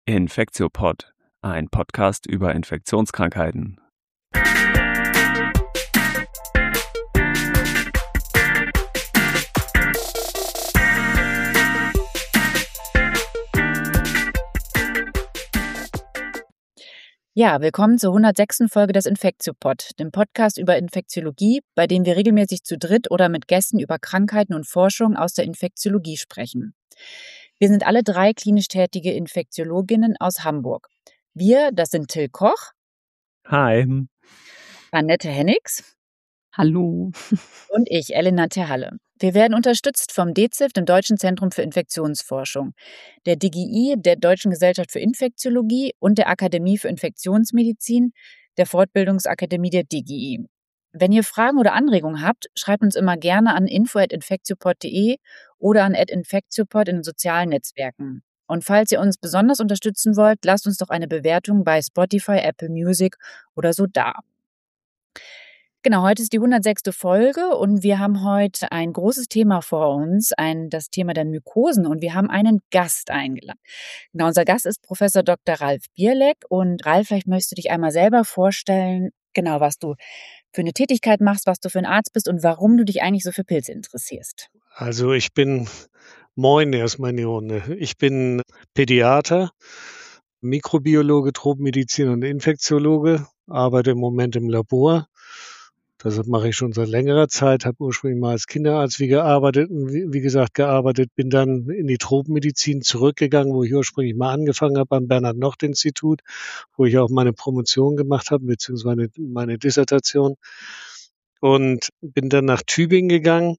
Infektiopod, ein Podcast über Infektionskrankheiten. Ja, willkommen zur 106. Folge des Infektiopod, dem Podcast über Infektiologie, bei dem wir regelmäßig zu dritt oder mit Gästen über Krankheiten und Forschung aus der Infektiologie sprechen. Wir sind alle drei klinisch tätige Infektiologinnen aus Hamburg. Wir, das sind Till Koch. Hi. Annette Hennigs. Hallo. Und ich, Elena Terhalle. Wir werden unterstützt vom DZIF, dem Deutschen Zentrum für Infektionsforschung, der DGI, der Deutschen Gesellschaft für Infektiologie und der Akademie für Infektionsmedizin, der Fortbildungsakademie der DGI. Wenn ihr Fragen oder Anregungen habt, schreibt uns immer gerne an info@infektiopod.de oder an @infektiopod in den sozialen Netzwerken. Und falls ihr uns besonders unterstützen wollt, lasst uns doch eine Bewertung bei Spotify, Apple Music oder so da. Genau, heute ist die 106. Folge und wir haben heute ein großes Thema vor uns, das Thema der Mykosen, und wir haben einen Gast eingeladen. Genau, unser Gast ist Professor Dr. Ralf Bierleck, und Ralf, vielleicht möchtest du dich einmal selber vorstellen, genau, was du für eine Tätigkeit machst, was du für ein Arzt bist und warum du dich eigentlich so für Pilze interessierst. Also moin erstmal in die Runde. Ich bin Pädiater, Mikrobiologe, Tropenmediziner und Infektiologe, arbeite im Moment im Labor. Das mache ich schon seit längerer Zeit, habe ursprünglich mal als Kinderarzt wie gearbeitet, bin dann in die Tropenmedizin zurückgegangen, wo ich ursprünglich mal angefangen habe am Bernhard-Nocht-Institut, wo ich auch meine Promotion gemacht habe, beziehungsweise meine Dissertation. Und bin dann nach Tübingen gegangen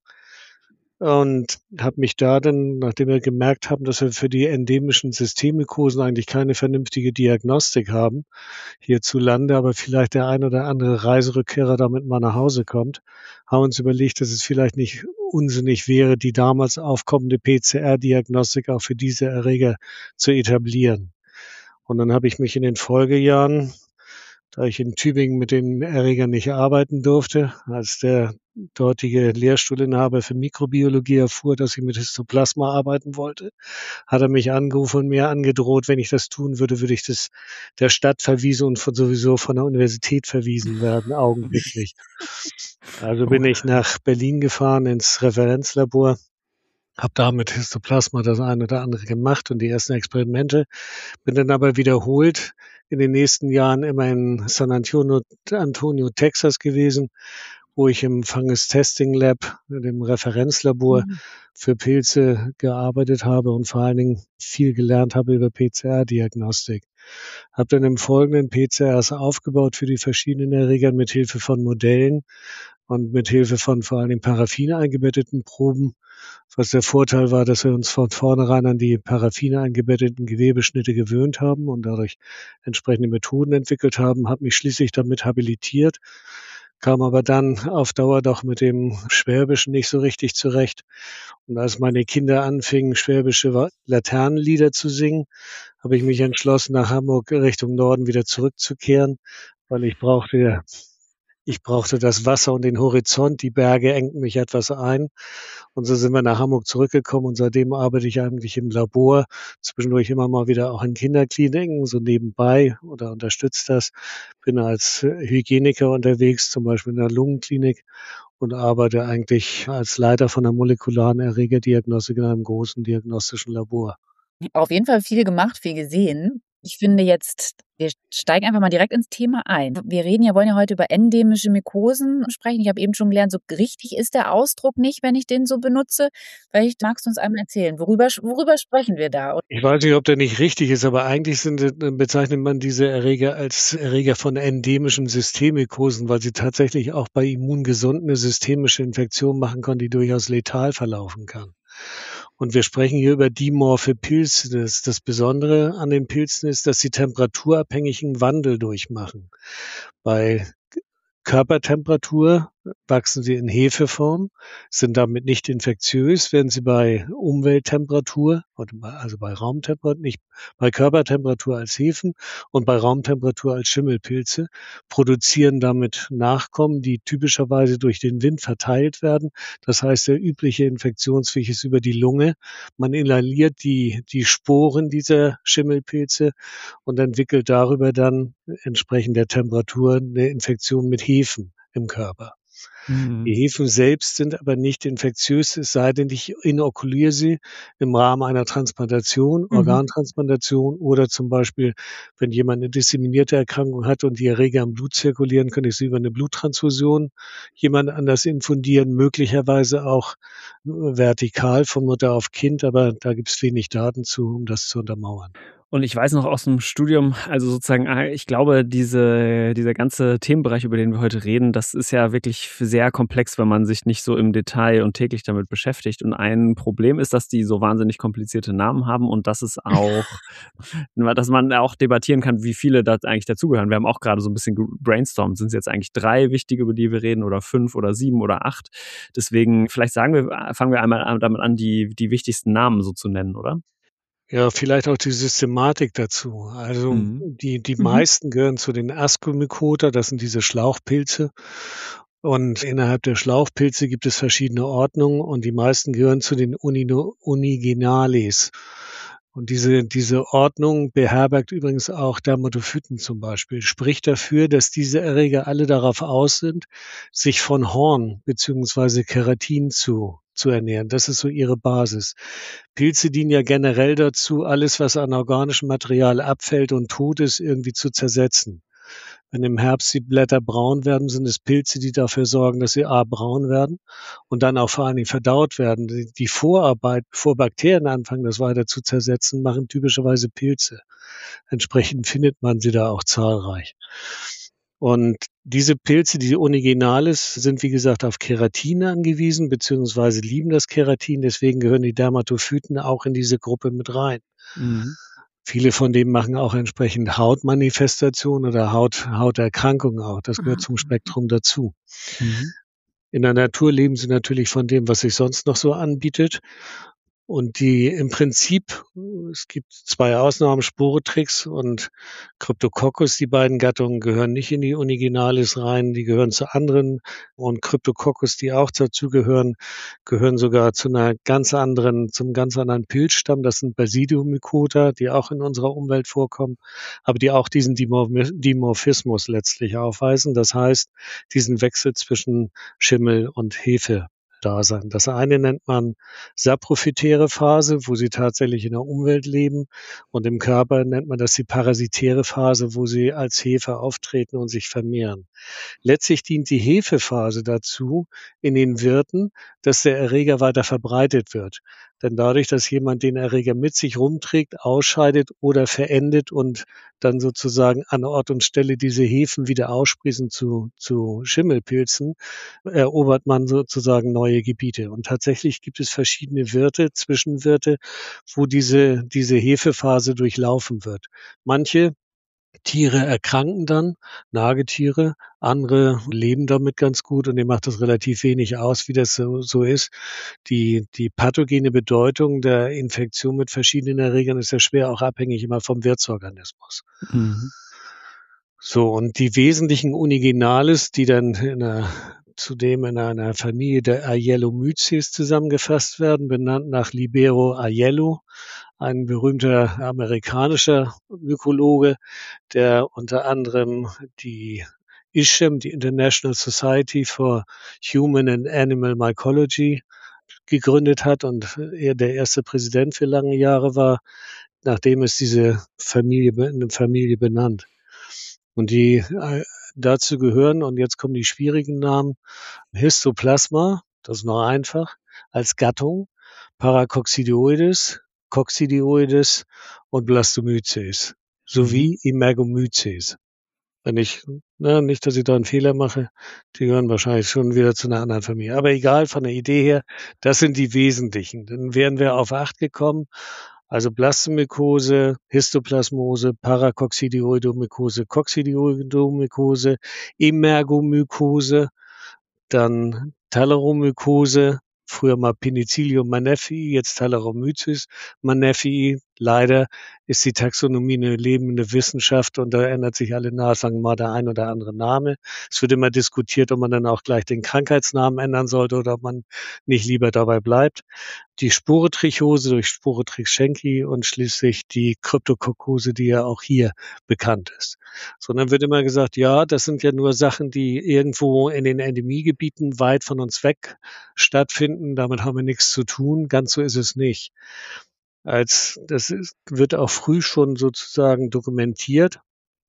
und habe mich da dann, nachdem wir gemerkt haben, dass wir für die endemischen Systemmykosen eigentlich keine vernünftige Diagnostik haben, hierzulande, aber vielleicht der ein oder andere Reiserückkehrer damit mal nach Hause kommt, haben uns überlegt, dass es vielleicht nicht unsinnig wäre, die damals aufkommende PCR-Diagnostik auch für diese Erreger zu etablieren. Und dann habe ich mich in den Folgejahren, da ich in Tübingen mit den Erregern nicht arbeiten durfte, als der dortige Lehrstuhlinhaber für Mikrobiologie erfuhr, dass ich mit Histoplasma arbeiten wollte, hat er mich angerufen und mir angedroht, wenn ich das tun würde, würde ich das der Stadt verwiesen und sowieso von der Universität verwiesen werden, augenblicklich. Also bin ich nach Berlin gefahren ins Referenzlabor, habe da mit Histoplasma das eine oder andere gemacht und die ersten Experimente, bin dann aber wiederholt in den nächsten Jahren immer in San Antonio, Texas gewesen, wo ich im Fungus Testing Lab, dem Referenzlabor für Pilze gearbeitet habe und vor allen Dingen viel gelernt habe über PCR-Diagnostik. Habe dann im Folgenden PCRs aufgebaut für die verschiedenen Erreger mit Hilfe von Modellen und mit Hilfe von vor allen Dingen Paraffin eingebetteten Proben, was der Vorteil war, dass wir uns von vornherein an die Paraffin eingebetteten Gewebeschnitte gewöhnt haben und dadurch entsprechende Methoden entwickelt haben, habe mich schließlich damit habilitiert, kam aber dann auf Dauer doch mit dem Schwäbischen nicht so richtig zurecht. Und als meine Kinder anfingen, schwäbische Laternenlieder zu singen, habe ich mich entschlossen, nach Hamburg Richtung Norden wieder zurückzukehren, weil ich brauchte das Wasser und den Horizont. Die Berge engten mich etwas ein. Und so sind wir nach Hamburg zurückgekommen und seitdem arbeite ich eigentlich im Labor, zwischendurch immer mal wieder auch in Kinderkliniken, so nebenbei oder unterstützt das. Bin als Hygieniker unterwegs, zum Beispiel in der Lungenklinik und arbeite eigentlich als Leiter von der molekularen Erregerdiagnostik in einem großen diagnostischen Labor. Auf jeden Fall viel gemacht, viel gesehen. Ich finde jetzt, wir steigen einfach mal direkt ins Thema ein. Wollen ja heute über endemische Mykosen sprechen. Ich habe eben schon gelernt, so richtig ist der Ausdruck nicht, wenn ich den so benutze. Vielleicht magst du uns einmal erzählen, worüber sprechen wir da? Ich weiß nicht, ob der nicht richtig ist, aber eigentlich bezeichnet man diese Erreger als Erreger von endemischen Systemmykosen, weil sie tatsächlich auch bei Immungesunden eine systemische Infektion machen können, die durchaus letal verlaufen kann. Und wir sprechen hier über dimorphe Pilze. Das Besondere an den Pilzen ist, dass sie temperaturabhängigen Wandel durchmachen. Bei Körpertemperatur wachsen sie in Hefeform, sind damit nicht infektiös, werden sie bei Umwelttemperatur also bei Raumtemperatur, nicht bei Körpertemperatur als Hefen und bei Raumtemperatur als Schimmelpilze, produzieren damit Nachkommen, die typischerweise durch den Wind verteilt werden. Das heißt, der übliche Infektionsweg ist über die Lunge. Man inhaliert die Sporen dieser Schimmelpilze und entwickelt darüber dann entsprechend der Temperatur eine Infektion mit Hefen im Körper. Die Mhm. Hefen selbst sind aber nicht infektiös, es sei denn, ich inokuliere sie im Rahmen einer Transplantation, Mhm. Organtransplantation oder zum Beispiel, wenn jemand eine disseminierte Erkrankung hat und die Erreger im Blut zirkulieren, könnte ich sie über eine Bluttransfusion jemand anders infundieren, möglicherweise auch vertikal von Mutter auf Kind, aber da gibt es wenig Daten zu, um das zu untermauern. Und ich weiß noch aus dem Studium, also sozusagen, ich glaube, dieser ganze Themenbereich, über den wir heute reden, das ist ja wirklich sehr komplex, wenn man sich nicht so im Detail und täglich damit beschäftigt. Und ein Problem ist, dass die so wahnsinnig komplizierte Namen haben und dass es auch dass man auch debattieren kann, wie viele da eigentlich dazugehören. Wir haben auch gerade so ein bisschen gebrainstormt. Sind es jetzt eigentlich 3 wichtige, über die wir reden, oder 5 oder 7 oder 8? Deswegen, vielleicht fangen wir einmal damit an, die wichtigsten Namen so zu nennen, oder? Ja, vielleicht auch die Systematik dazu. Also, Mhm. die Mhm. meisten gehören zu den Ascomycota, das sind diese Schlauchpilze. Und innerhalb der Schlauchpilze gibt es verschiedene Ordnungen und die meisten gehören zu den Uniginales. Und diese Ordnung beherbergt übrigens auch Dermatophyten zum Beispiel. Spricht dafür, dass diese Erreger alle darauf aus sind, sich von Horn beziehungsweise Keratin zu ernähren. Das ist so ihre Basis. Pilze dienen ja generell dazu, alles, was an organischem Material abfällt und tot ist, irgendwie zu zersetzen. Wenn im Herbst die Blätter braun werden, sind es Pilze, die dafür sorgen, dass sie A braun werden und dann auch vor allen Dingen verdaut werden. Die Vorarbeit, bevor Bakterien anfangen, das weiter zu zersetzen, machen typischerweise Pilze. Entsprechend findet man sie da auch zahlreich. Und diese Pilze, die Originales, sind wie gesagt auf Keratin angewiesen, beziehungsweise lieben das Keratin. Deswegen gehören die Dermatophyten auch in diese Gruppe mit rein. Mhm. Viele von denen machen auch entsprechend Hautmanifestationen oder Hauterkrankungen auch. Das gehört zum Spektrum dazu. Mhm. In der Natur leben sie natürlich von dem, was sich sonst noch so anbietet. Und die im Prinzip es gibt 2 Ausnahmen, Sporetrix und Cryptococcus. Die beiden Gattungen gehören nicht in die Originales rein, die gehören zu anderen. Und Cryptococcus, die auch dazugehören, gehören sogar zum ganz anderen Pilzstamm. Das sind Basidiomycota, die auch in unserer Umwelt vorkommen, aber die auch diesen Dimorphismus letztlich aufweisen. Das heißt, diesen Wechsel zwischen Schimmel und Hefe Dasein. Das eine nennt man saprophytäre Phase, wo sie tatsächlich in der Umwelt leben. Und im Körper nennt man das die parasitäre Phase, wo sie als Hefe auftreten und sich vermehren. Letztlich dient die Hefephase dazu in den Wirten, dass der Erreger weiter verbreitet wird. Denn dadurch, dass jemand den Erreger mit sich rumträgt, ausscheidet oder verendet und dann sozusagen an Ort und Stelle diese Hefen wieder aussprießen zu Schimmelpilzen, erobert man sozusagen neue Gebiete. Und tatsächlich gibt es verschiedene Wirte, Zwischenwirte, wo diese Hefephase durchlaufen wird. Manche Tiere erkranken dann, Nagetiere, andere leben damit ganz gut und denen macht das relativ wenig aus, wie das so ist. Die pathogene Bedeutung der Infektion mit verschiedenen Erregern ist ja schwer auch abhängig immer vom Wirtsorganismus. Mhm. So, und die wesentlichen Uniginales, die dann zudem in einer Familie der Aellomyces zusammengefasst werden, benannt nach Libero Aiello, ein berühmter amerikanischer Mykologe, der unter anderem die ISHM, die International Society for Human and Animal Mycology, gegründet hat und er der erste Präsident für lange Jahre war, nachdem es diese Familie benannt. Und die dazu gehören, und jetzt kommen die schwierigen Namen, Histoplasma, das ist noch einfach, als Gattung, Paracoccidioides, Coccidioides und Blastomyces Mhm. sowie Imergomyces. Wenn ich nicht, dass ich da 'n Fehler mache, die gehören wahrscheinlich schon wieder zu 'ner anderen Familie. Aber egal, von der Idee her, das sind die wesentlichen. Dann wären wir auf 8 gekommen. Also Blastomykose, Histoplasmose, Paracoccidioidomykose, Coccidioidomykose, Emergomykose Dann Talaromykose, früher mal Penicillium maneffii, jetzt Talaromyces maneffii. Leider ist die Taxonomie eine lebende Wissenschaft und da ändert sich alle Nase mal der ein oder andere Name. Es wird immer diskutiert, ob man dann auch gleich den Krankheitsnamen ändern sollte oder ob man nicht lieber dabei bleibt. Die Sporetrichose durch Sporetrix schenki und schließlich die Kryptokokkose, die ja auch hier bekannt ist. So, dann wird immer gesagt, ja, das sind ja nur Sachen, die irgendwo in den Endemiegebieten weit von uns weg stattfinden. Damit haben wir nichts zu tun. Ganz so ist es nicht. Wird auch früh schon sozusagen dokumentiert.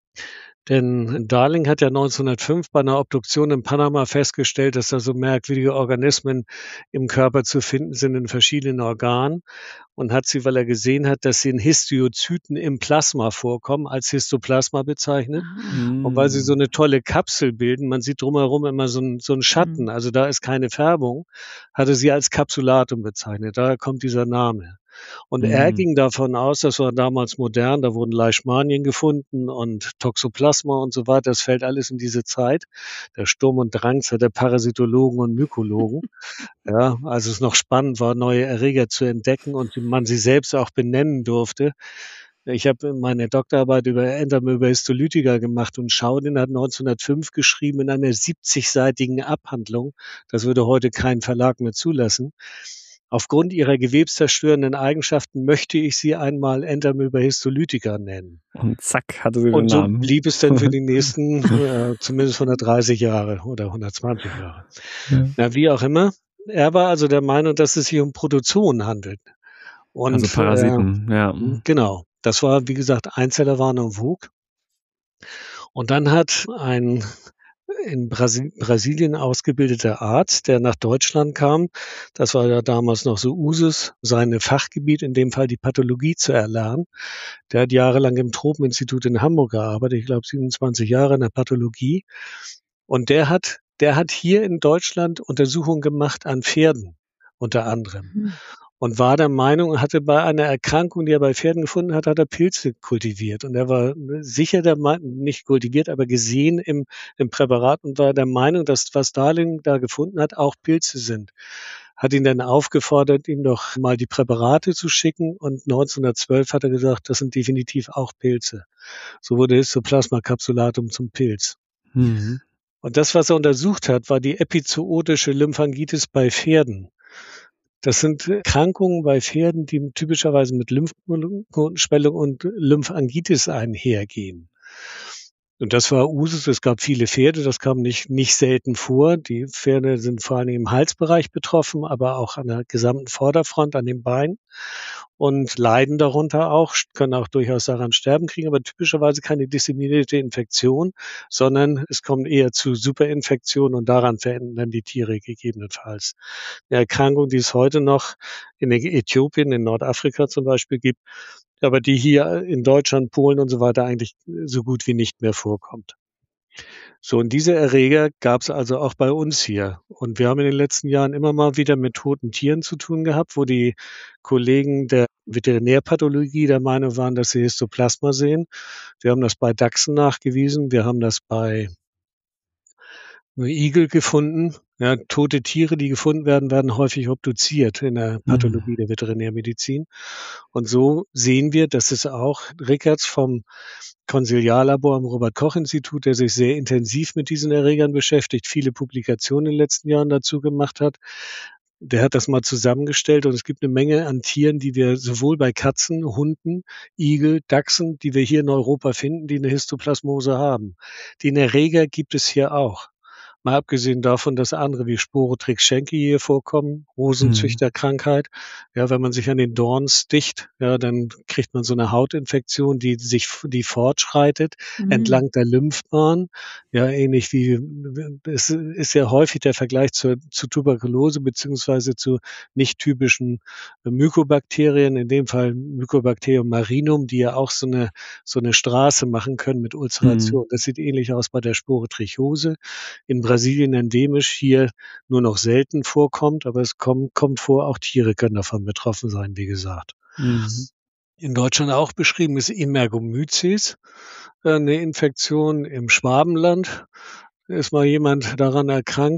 Denn Darling hat ja 1905 bei einer Obduktion in Panama festgestellt, dass da so merkwürdige Organismen im Körper zu finden sind in verschiedenen Organen und hat sie, weil er gesehen hat, dass sie in Histiozyten im Plasma vorkommen, als Histoplasma bezeichnet. Und weil sie so eine tolle Kapsel bilden, man sieht drumherum immer so einen Schatten, also da ist keine Färbung, hatte sie als Capsulatum bezeichnet. Daher kommt dieser Name. Und er ging davon aus, das war damals modern, da wurden Leishmanien gefunden und Toxoplasma und so weiter. Das fällt alles in diese Zeit. Der Sturm und Drangzeit der Parasitologen und Mykologen. Ja, also es noch spannend war, neue Erreger zu entdecken und man sie selbst auch benennen durfte. Ich habe meine Doktorarbeit über Entamoeba-Histolytica gemacht und Schaudin hat 1905 geschrieben in einer 70-seitigen Abhandlung. Das würde heute kein Verlag mehr zulassen. Aufgrund ihrer gewebszerstörenden Eigenschaften möchte ich sie einmal Entamoeba-Histolytica nennen. Und zack, hatte sie den Und so Namen. blieb es dann für die nächsten zumindest 130 Jahre oder 120 Jahre. Ja. Na, wie auch immer. Er war also der Meinung, dass es sich um Protozoen handelt. Und, also Parasiten, ja. Genau. Das war, wie gesagt, Einzellerwarnung Vogue. Und dann hat ein in Brasilien ausgebildeter Arzt, der nach Deutschland kam, das war ja damals noch so Usus, sein Fachgebiet, in dem Fall die Pathologie zu erlernen. Der hat jahrelang im Tropeninstitut in Hamburg gearbeitet, ich glaube 27 Jahre in der Pathologie. Und der hat hier in Deutschland Untersuchungen gemacht an Pferden unter anderem. Und war der Meinung, hatte bei einer Erkrankung, die er bei Pferden gefunden hat, hat er Pilze kultiviert. Und er war sicher der Meinung, nicht kultiviert, aber gesehen im Präparat und war der Meinung, dass was Darling da gefunden hat, auch Pilze sind. Hat ihn dann aufgefordert, ihm doch mal die Präparate zu schicken. Und 1912 hat er gesagt, das sind definitiv auch Pilze. So wurde Histoplasma capsulatum zum Pilz. Und das, was er untersucht hat, war die epizootische Lymphangitis bei Pferden. Das sind Erkrankungen bei Pferden, die typischerweise mit Lymphknotenschwellung und Lymphangitis einhergehen. Und das war Usus. Es gab viele Pferde, das kam nicht selten vor. Die Pferde sind vor allem im Halsbereich betroffen, aber auch an der gesamten Vorderfront, an den Beinen und leiden darunter auch, können auch durchaus daran sterben, kriegen aber typischerweise keine disseminierte Infektion, sondern es kommt eher zu Superinfektionen und daran verenden dann die Tiere gegebenenfalls. Eine Erkrankung, die es heute noch in Äthiopien, in Nordafrika zum Beispiel gibt, aber die hier in Deutschland, Polen und so weiter eigentlich so gut wie nicht mehr vorkommt. So, und diese Erreger gab es also auch bei uns hier. Und wir haben in den letzten Jahren immer mal wieder mit toten Tieren zu tun gehabt, wo die Kollegen der Veterinärpathologie der Meinung waren, dass sie Histoplasma sehen. Wir haben das bei Dachsen nachgewiesen. Wir haben das bei Igel gefunden. Ja, tote Tiere, die gefunden werden, werden häufig obduziert in der Pathologie der Veterinärmedizin. Und so sehen wir, dass es auch Rickertz vom Konsiliarlabor am Robert-Koch-Institut, der sich sehr intensiv mit diesen Erregern beschäftigt, viele Publikationen in den letzten Jahren dazu gemacht hat. Der hat das mal zusammengestellt und es gibt eine Menge an Tieren, die wir sowohl bei Katzen, Hunden, Igel, Dachsen, die wir hier in Europa finden, die eine Histoplasmose haben. Den Erreger gibt es hier auch. Mal abgesehen davon, dass andere wie Sporetrix schenki hier vorkommen, Rosenzüchterkrankheit. Ja, wenn man sich an den Dorn sticht, ja, dann kriegt man so eine Hautinfektion, die fortschreitet entlang der Lymphbahn. Ja, ähnlich wie, es ist ja häufig der Vergleich zu Tuberkulose beziehungsweise zu nicht typischen Mykobakterien, in dem Fall Mycobacterium marinum, die ja auch so eine Straße machen können mit Ulceration. Das sieht ähnlich aus bei der Sporetrichose. In Brasilien endemisch, hier nur noch selten vorkommt, aber es kommt vor, auch Tiere können davon betroffen sein, wie gesagt. In Deutschland auch beschrieben ist Imergomyces, eine Infektion im Schwabenland. Da ist mal jemand daran erkrankt,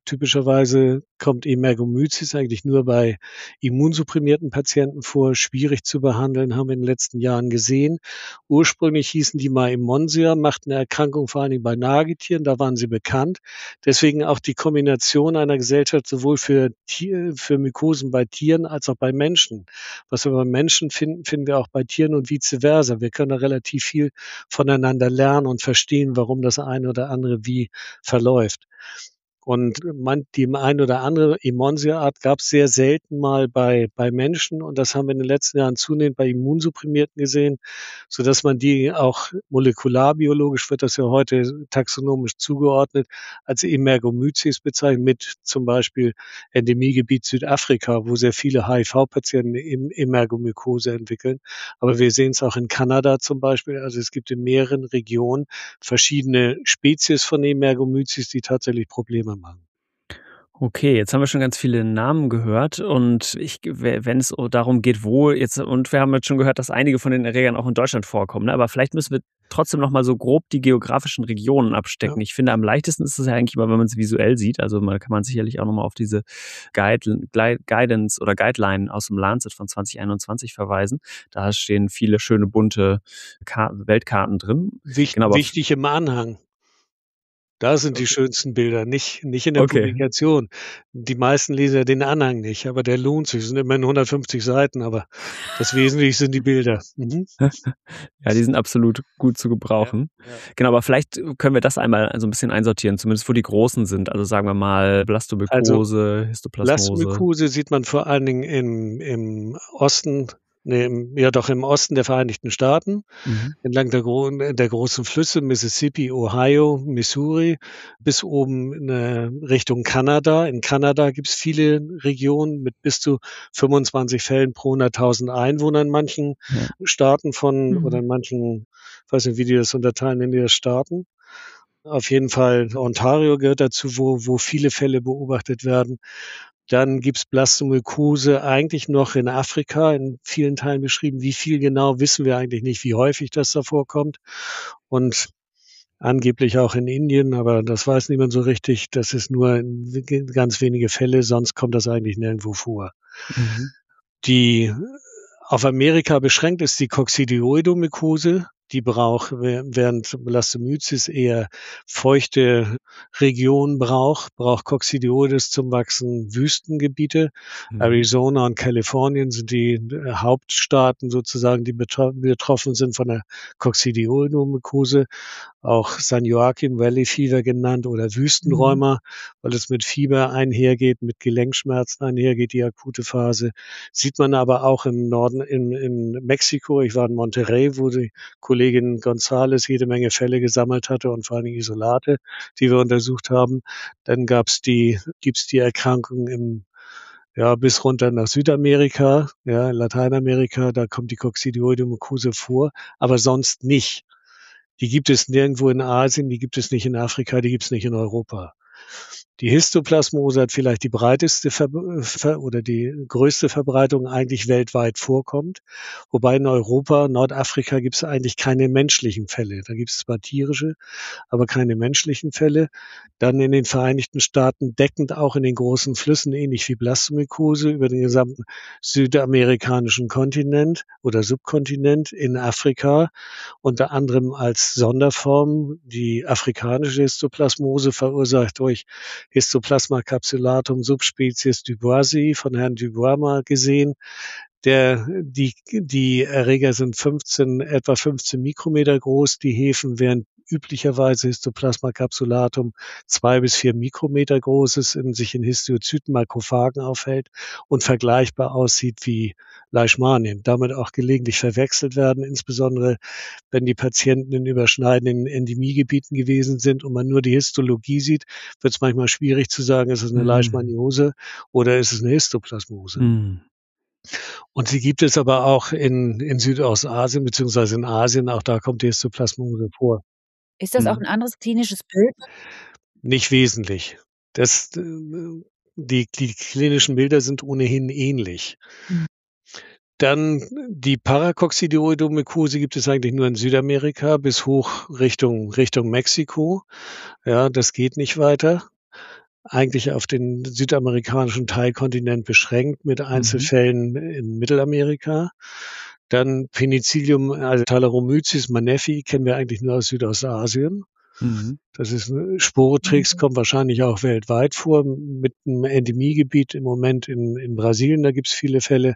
typischerweise kommt Emergomyces eigentlich nur bei immunsupprimierten Patienten vor, schwierig zu behandeln, haben wir in den letzten Jahren gesehen. Ursprünglich hießen die mal Monsia, machten eine Erkrankung vor allen Dingen bei Nagetieren, da waren sie bekannt. Deswegen auch die Kombination einer Gesellschaft sowohl für Mykosen bei Tieren als auch bei Menschen. Was wir bei Menschen finden, finden wir auch bei Tieren und vice versa. Wir können da relativ viel voneinander lernen und verstehen, warum das eine oder andere wie verläuft. Und die ein oder andere Emonsia-Art gab es sehr selten mal bei Menschen. Und das haben wir in den letzten Jahren zunehmend bei Immunsupprimierten gesehen, sodass man die auch molekularbiologisch, wird das ja heute taxonomisch zugeordnet, als Emergomyces bezeichnet, mit zum Beispiel Endemiegebiet Südafrika, wo sehr viele HIV-Patienten Emergomykose entwickeln. Aber wir sehen es auch in Kanada zum Beispiel. Also es gibt in mehreren Regionen verschiedene Spezies von Emergomyces, die tatsächlich Probleme machen. Okay, jetzt haben wir schon ganz viele Namen gehört und wenn es darum geht, wo jetzt und wir haben jetzt schon gehört, dass einige von den Erregern auch in Deutschland vorkommen, ne? Aber vielleicht müssen wir trotzdem noch mal so grob die geografischen Regionen abstecken. Ja. Ich finde, am leichtesten ist es ja eigentlich immer, wenn man es visuell sieht. Also, kann man sicherlich auch noch mal auf diese Guidance oder Guideline aus dem Lancet von 2021 verweisen. Da stehen viele schöne bunte Weltkarten drin. Genau, Wichtig im Anhang. Da sind die schönsten Bilder, nicht in der Okay. Publikation. Die meisten lesen ja den Anhang nicht, aber der lohnt sich. Es sind immerhin 150 Seiten, aber das Wesentliche sind die Bilder. Mhm. Ja, die sind absolut gut zu gebrauchen. Ja. Genau, aber vielleicht können wir das einmal so ein bisschen einsortieren, zumindest wo die großen sind. Also, sagen wir mal Blastomykose, Histoplasmose. Blastomykose sieht man vor allen Dingen im Osten, im Osten der Vereinigten Staaten, entlang der großen Flüsse Mississippi, Ohio, Missouri, bis oben Richtung Kanada. In Kanada gibt es viele Regionen mit bis zu 25 Fällen pro 100.000 Einwohner in manchen Staaten oder in manchen, ich weiß nicht, wie die das unterteilen, in den Staaten. Auf jeden Fall Ontario gehört dazu, wo viele Fälle beobachtet werden. Dann gibt's Blastomykose eigentlich noch in Afrika, in vielen Teilen beschrieben. Wie viel genau, wissen wir eigentlich nicht, wie häufig das da vorkommt. Und angeblich auch in Indien, aber das weiß niemand so richtig. Das ist nur ganz wenige Fälle, sonst kommt das eigentlich nirgendwo vor. Die auf Amerika beschränkt ist die Coccidioidomykose. Die braucht, während Blastomyces eher feuchte Regionen braucht Coccidioides zum Wachsen Wüstengebiete. Arizona und Kalifornien sind die Hauptstaaten sozusagen, die betroffen sind von der Coccidioidomykose. Auch San Joaquin Valley Fever genannt oder Wüstenrheuma, weil es mit Fieber einhergeht, mit Gelenkschmerzen einhergeht, die akute Phase. Sieht man aber auch im Norden, in Mexiko. Ich war in Monterrey, wo die Kollegin González jede Menge Fälle gesammelt hatte und vor allem Isolate, die wir untersucht haben. Dann gibt's die Erkrankung bis runter nach Südamerika, Lateinamerika, da kommt die Coccidioidomykose vor, aber sonst nicht. Die gibt es nirgendwo in Asien, die gibt es nicht in Afrika, die gibt es nicht in Europa. Die Histoplasmose hat vielleicht die breiteste oder die größte Verbreitung eigentlich weltweit vorkommt. Wobei in Europa, Nordafrika gibt es eigentlich keine menschlichen Fälle. Da gibt es zwar tierische, aber keine menschlichen Fälle. Dann in den Vereinigten Staaten deckend auch in den großen Flüssen, ähnlich wie Blastomykose, über den gesamten südamerikanischen Kontinent oder Subkontinent in Afrika, unter anderem als Sonderform die afrikanische Histoplasmose verursacht durch Histoplasma capsulatum Subspezies duboisii von Herrn Dubois mal gesehen. Die Erreger sind etwa 15 Mikrometer groß, die Hefen, während üblicherweise Histoplasma capsulatum 2 bis 4 Mikrometer groß ist, sich in Histiozyten-Makrophagen aufhält und vergleichbar aussieht wie Leishmanien, damit auch gelegentlich verwechselt werden, insbesondere wenn die Patienten in überschneidenden Endemiegebieten gewesen sind und man nur die Histologie sieht, wird es manchmal schwierig zu sagen, ist es eine Leishmaniose oder ist es eine Histoplasmose. Und sie gibt es aber auch in Südostasien beziehungsweise in Asien, auch da kommt die Histoplasmose vor. Ist das auch ein anderes klinisches Bild? Nicht wesentlich. Die klinischen Bilder sind ohnehin ähnlich. Dann die Paracoccidioidomykose gibt es eigentlich nur in Südamerika bis hoch Richtung Mexiko. Ja, das geht nicht weiter. eigentlich auf den südamerikanischen Teilkontinent beschränkt mit Mhm. Einzelfällen in Mittelamerika. Dann Penicillium, also Thalaromyces manefi, kennen wir eigentlich nur aus Südostasien. Mhm. Das ist 'n Sporotrix, kommt wahrscheinlich auch weltweit vor, mit 'nem Endemiegebiet im Moment in Brasilien, da gibt's viele Fälle,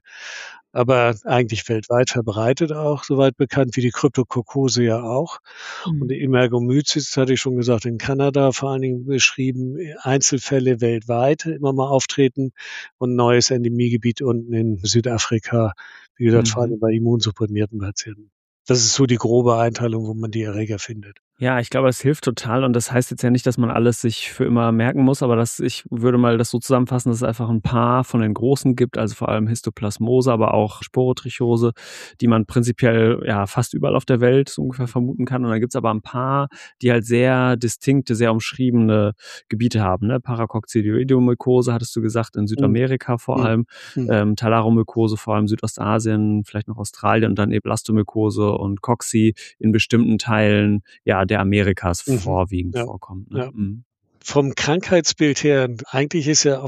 aber eigentlich weltweit verbreitet auch, soweit bekannt, wie die Kryptokokkose ja auch. Und Mhm. die Imergomyces, hatte ich schon gesagt, in Kanada vor allen Dingen beschrieben, Einzelfälle weltweit immer mal auftreten und neues Endemiegebiet unten in Südafrika, wie gesagt, vor Mhm. allem bei immunsupprimierten Patienten. Das ist so die grobe Einteilung, wo man die Erreger findet. Ja, ich glaube, es hilft total und das heißt jetzt ja nicht, dass man alles sich für immer merken muss, aber ich würde mal das so zusammenfassen, dass es einfach ein paar von den großen gibt, also vor allem Histoplasmose, aber auch Sporotrichose, die man prinzipiell, ja, fast überall auf der Welt so ungefähr vermuten kann. Und dann gibt's aber ein paar, die halt sehr distinkte, sehr umschriebene Gebiete haben, ne? Paracoccidioidomykose hattest du gesagt, in Mhm. Südamerika vor Mhm. allem, Mhm. Thalaromykose vor allem Südostasien, vielleicht noch Australien und dann Eblastomykose und Cocci in bestimmten Teilen, ja, der Amerikas Mhm. vorwiegend Ja, vorkommt, ne? ja. Mhm. Vom Krankheitsbild her, eigentlich ist ja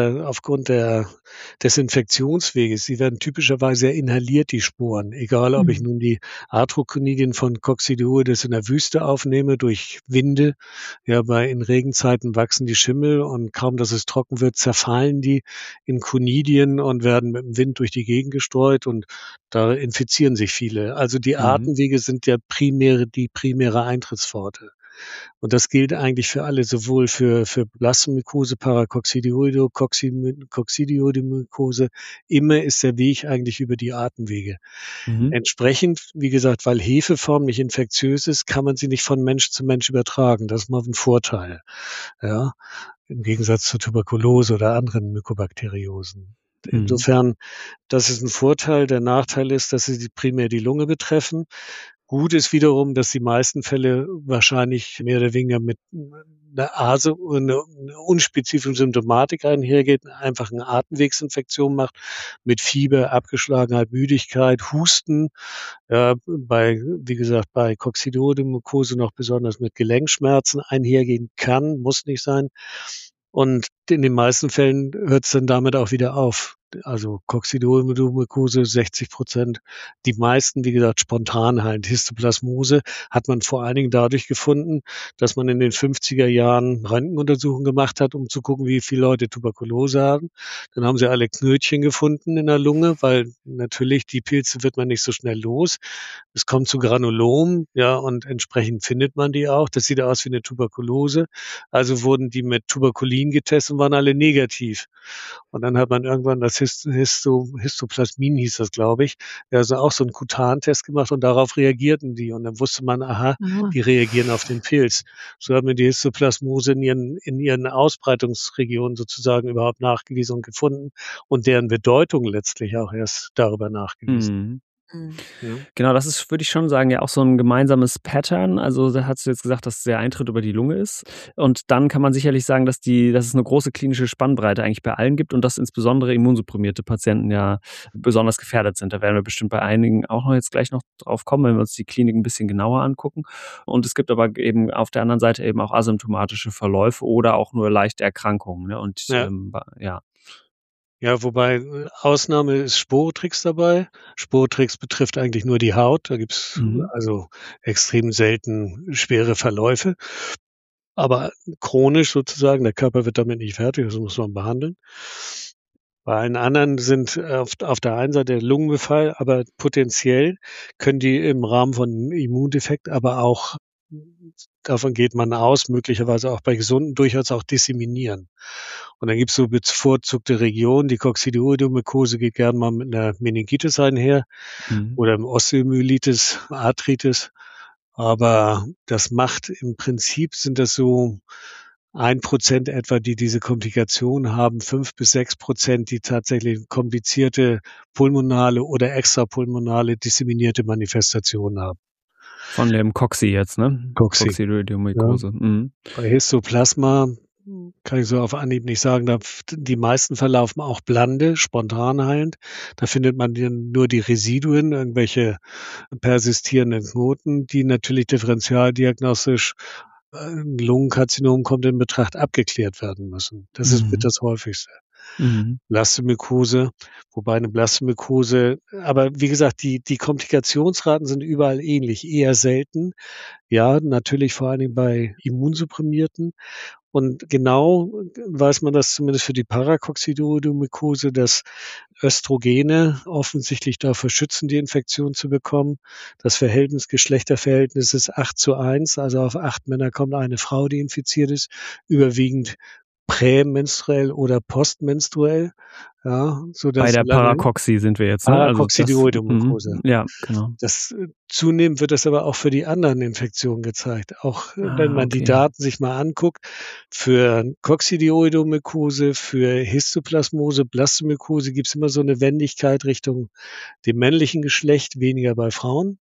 aufgrund des Infektionsweges, die werden typischerweise inhaliert, die Sporen. Egal, ob ich Mhm. nun die Arthroconidien von Coccidioides in der Wüste aufnehme durch Winde. Ja, in Regenzeiten wachsen die Schimmel und kaum, dass es trocken wird, zerfallen die in Conidien und werden mit dem Wind durch die Gegend gestreut und da infizieren sich viele. Also die Mhm. Atemwege sind die primäre Eintrittspforte. Und das gilt eigentlich für alle, sowohl für Blastomykose, Paracoccidioido, Coccidioidomykose. Immer ist der Weg eigentlich über die Atemwege. Mhm. Entsprechend, wie gesagt, weil Hefeform nicht infektiös ist, kann man sie nicht von Mensch zu Mensch übertragen. Das ist mal ein Vorteil, ja, im Gegensatz zur Tuberkulose oder anderen Mykobakteriosen. Mhm. Insofern, das ist ein Vorteil. Der Nachteil ist, dass sie primär die Lunge betreffen. Gut ist wiederum, dass die meisten Fälle wahrscheinlich mehr oder weniger mit 'ner unspezifischen Symptomatik einhergeht, einfach 'ne Atemwegsinfektion macht mit Fieber, Abgeschlagenheit, Müdigkeit, Husten. Ja, wie gesagt, bei Coccidioidomykose noch besonders mit Gelenkschmerzen einhergehen kann, muss nicht sein. Und in den meisten Fällen hört's dann damit auch wieder auf. Also Coccidioidomykose 60%. Die meisten, wie gesagt, spontan halt. Histoplasmose hat man vor allen Dingen dadurch gefunden, dass man in den 50er Jahren Röntgenuntersuchungen gemacht hat, um zu gucken, wie viele Leute Tuberkulose haben. Dann haben sie alle Knötchen gefunden in der Lunge, weil natürlich die Pilze wird man nicht so schnell los. Es kommt zu Granulom, ja, und entsprechend findet man die auch. Das sieht aus wie eine Tuberkulose. Also wurden die mit Tuberkulin getestet und waren alle negativ. Und dann hat man irgendwann das Histoplasmin hieß das, glaube ich, ja, also auch so 'n Kutantest gemacht und darauf reagierten die. Und dann wusste man, aha, Ah. die reagieren auf den Pilz. So hat man die Histoplasmose in ihren Ausbreitungsregionen sozusagen überhaupt nachgewiesen und gefunden und deren Bedeutung letztlich auch erst darüber nachgewiesen. Mhm. Mhm. Ja, Genau, das ist, würde ich schon sagen, ja auch so 'n gemeinsames Pattern. Also, da hast du jetzt gesagt, dass der Eintritt über die Lunge ist. Und dann kann man sicherlich sagen, dass es 'ne große klinische Spannbreite eigentlich bei allen gibt und dass insbesondere immunsupprimierte Patienten ja besonders gefährdet sind. Da werden wir bestimmt bei einigen auch noch jetzt gleich noch drauf kommen, wenn wir uns die Klinik 'n bisschen genauer angucken. Und es gibt aber eben auf der anderen Seite eben auch asymptomatische Verläufe oder auch nur leichte Erkrankungen, ne? Und, ja. ja. Ja, wobei, Ausnahme ist Sporotrix dabei. Sporotrix betrifft eigentlich nur die Haut. Da gibt's Mhm. also extrem selten schwere Verläufe. Aber chronisch sozusagen, der Körper wird damit nicht fertig, das muss man behandeln. Bei allen anderen sind auf der einen Seite der Lungenbefall, aber potenziell können die im Rahmen von Immundefekt, aber auch, davon geht man aus, möglicherweise auch bei Gesunden durchaus auch disseminieren. Und dann gibt's so bevorzugte Regionen. Die Coccidioidomykose geht gern mal mit 'ner Meningitis einher Mhm. oder Osteomyelitis, Arthritis. Aber das macht im Prinzip sind das so 1% etwa, die diese Komplikation haben, 5 bis 6%, die tatsächlich komplizierte pulmonale oder extrapulmonale disseminierte Manifestationen haben. Von dem Cocci jetzt, ne? Cocci, ja. Coccidioidomykose. Mhm. Bei Histoplasma kann ich so auf Anhieb nicht sagen. Die meisten verlaufen auch blande, spontan heilend. Da findet man dann nur die Residuen, irgendwelche persistierenden Knoten, die natürlich differentialdiagnostisch ein Lungenkarzinom kommt in Betracht, abgeklärt werden müssen. Das ist mit Mhm. das Häufigste. Mhm. Blastomykose, wobei eine Blastomykose, aber wie gesagt, die Komplikationsraten sind überall ähnlich, eher selten. Ja, natürlich vor allen Dingen bei Immunsupprimierten. Und genau weiß man das zumindest für die Paracoccidioidomykose, dass Östrogene offensichtlich dafür schützen, die Infektion zu bekommen. Das Geschlechterverhältnis ist 8:1, also auf 8 Männer kommt eine Frau, die infiziert ist, überwiegend prämenstruell oder postmenstruell, ja, Bei sodass der solange Paracoxie sind wir jetzt, ne? Also das Paracoccidioidomykose. ja, genau. Zunehmend wird das aber auch für die anderen Infektionen gezeigt. Auch wenn Ah, man die okay. Daten sich mal anguckt, für Coccidioidomykose, für Histoplasmose, Blastomykose gibt's immer so eine Wendigkeit Richtung dem männlichen Geschlecht, weniger bei Frauen.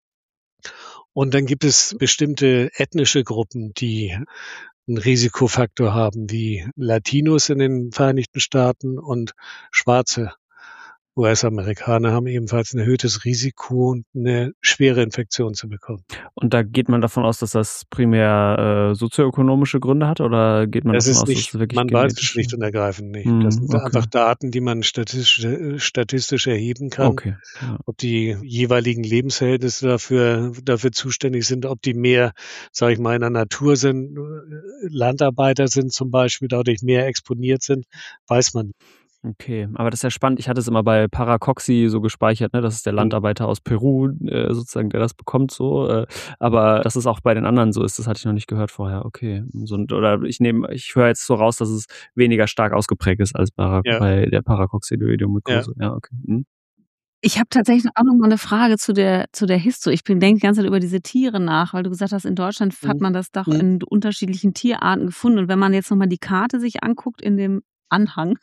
Und dann gibt es bestimmte ethnische Gruppen, die 'n Risikofaktor haben, wie Latinos in den Vereinigten Staaten und Schwarze US-Amerikaner haben ebenfalls 'n erhöhtes Risiko, 'ne schwere Infektion zu bekommen. Und da geht man davon aus, dass das primär, sozioökonomische Gründe hat oder geht man Das davon ist aus, dass nicht es wirklich Man weiß es genetische schlicht und ergreifend nicht. Das mhm, sind einfach okay. Daten, die man statistisch erheben kann, Okay, ja. ob die jeweiligen Lebensverhältnisse dafür zuständig sind, ob die mehr, sage ich mal, in der Natur sind, Landarbeiter sind zum Beispiel, dadurch mehr exponiert sind, weiß man nicht. Okay, aber das ist ja spannend. Ich hatte es immer bei Paracoxy so gespeichert, ne? Das ist der Mhm. Landarbeiter aus Peru, sozusagen, der das bekommt so, aber dass es auch bei den anderen so ist, das hatte ich noch nicht gehört vorher. Okay, so 'n oder ich höre jetzt so raus, dass es weniger stark ausgeprägt ist als Ja, bei der ja. Paracoccidioidomykose. Ja, okay. Mhm. Ich habe tatsächlich auch noch mal 'ne Frage zu der Histo. Ich denke die ganze Zeit über diese Tiere nach, weil du gesagt hast, in Deutschland hat Mhm. man das doch Mhm. in unterschiedlichen Tierarten gefunden. Und wenn man jetzt noch mal die Karte sich anguckt in dem Anhang,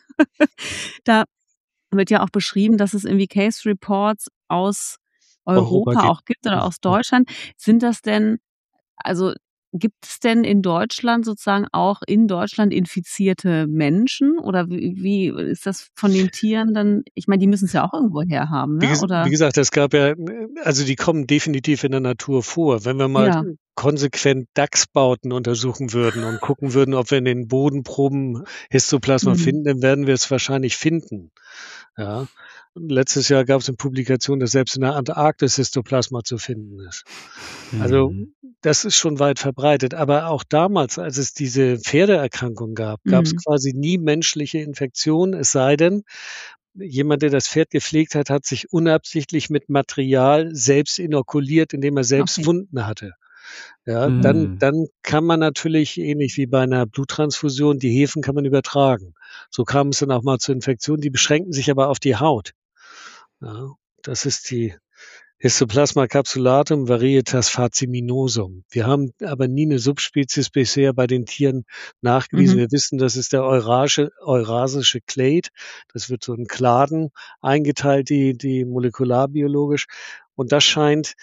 da wird ja auch beschrieben, dass es irgendwie Case Reports aus Europa Europa geht. auch gibt oder aus Ja. Deutschland. Sind das denn also, gibt es denn in Deutschland sozusagen auch in Deutschland infizierte Menschen oder wie ist das von den Tieren dann ich meine, die müssen's ja auch irgendwo herhaben, ne, Wie oder? gesagt, es gab ja also die kommen definitiv in der Natur vor. Wenn wir mal Ja. konsequent Dachsbauten untersuchen würden und gucken würden, ob wir in den Bodenproben Histoplasma Mhm. finden, dann werden wir es wahrscheinlich finden. Ja. Letztes Jahr gab es 'ne Publikation, dass selbst in der Antarktis Histoplasma zu finden ist. Also, Mhm. das ist schon weit verbreitet. Aber auch damals, als es diese Pferdeerkrankung gab, gab es Mhm. quasi nie menschliche Infektionen, es sei denn, jemand, der das Pferd gepflegt hat, hat sich unabsichtlich mit Material selbst inokuliert, indem er selbst Okay. Wunden hatte. Ja, dann Mhm. dann kann man natürlich ähnlich wie bei 'ner Bluttransfusion, die Hefen kann man übertragen. So kam es dann auch mal zur Infektion, die beschränken sich aber auf die Haut. Ja, das ist die Histoplasma capsulatum varietas faciminosum. Wir haben aber nie 'ne Subspezies bisher bei den Tieren nachgewiesen. Mhm. Wir wissen, das ist der eurasische Clade. Das wird so in Kladen eingeteilt, die molekularbiologisch. Und das scheint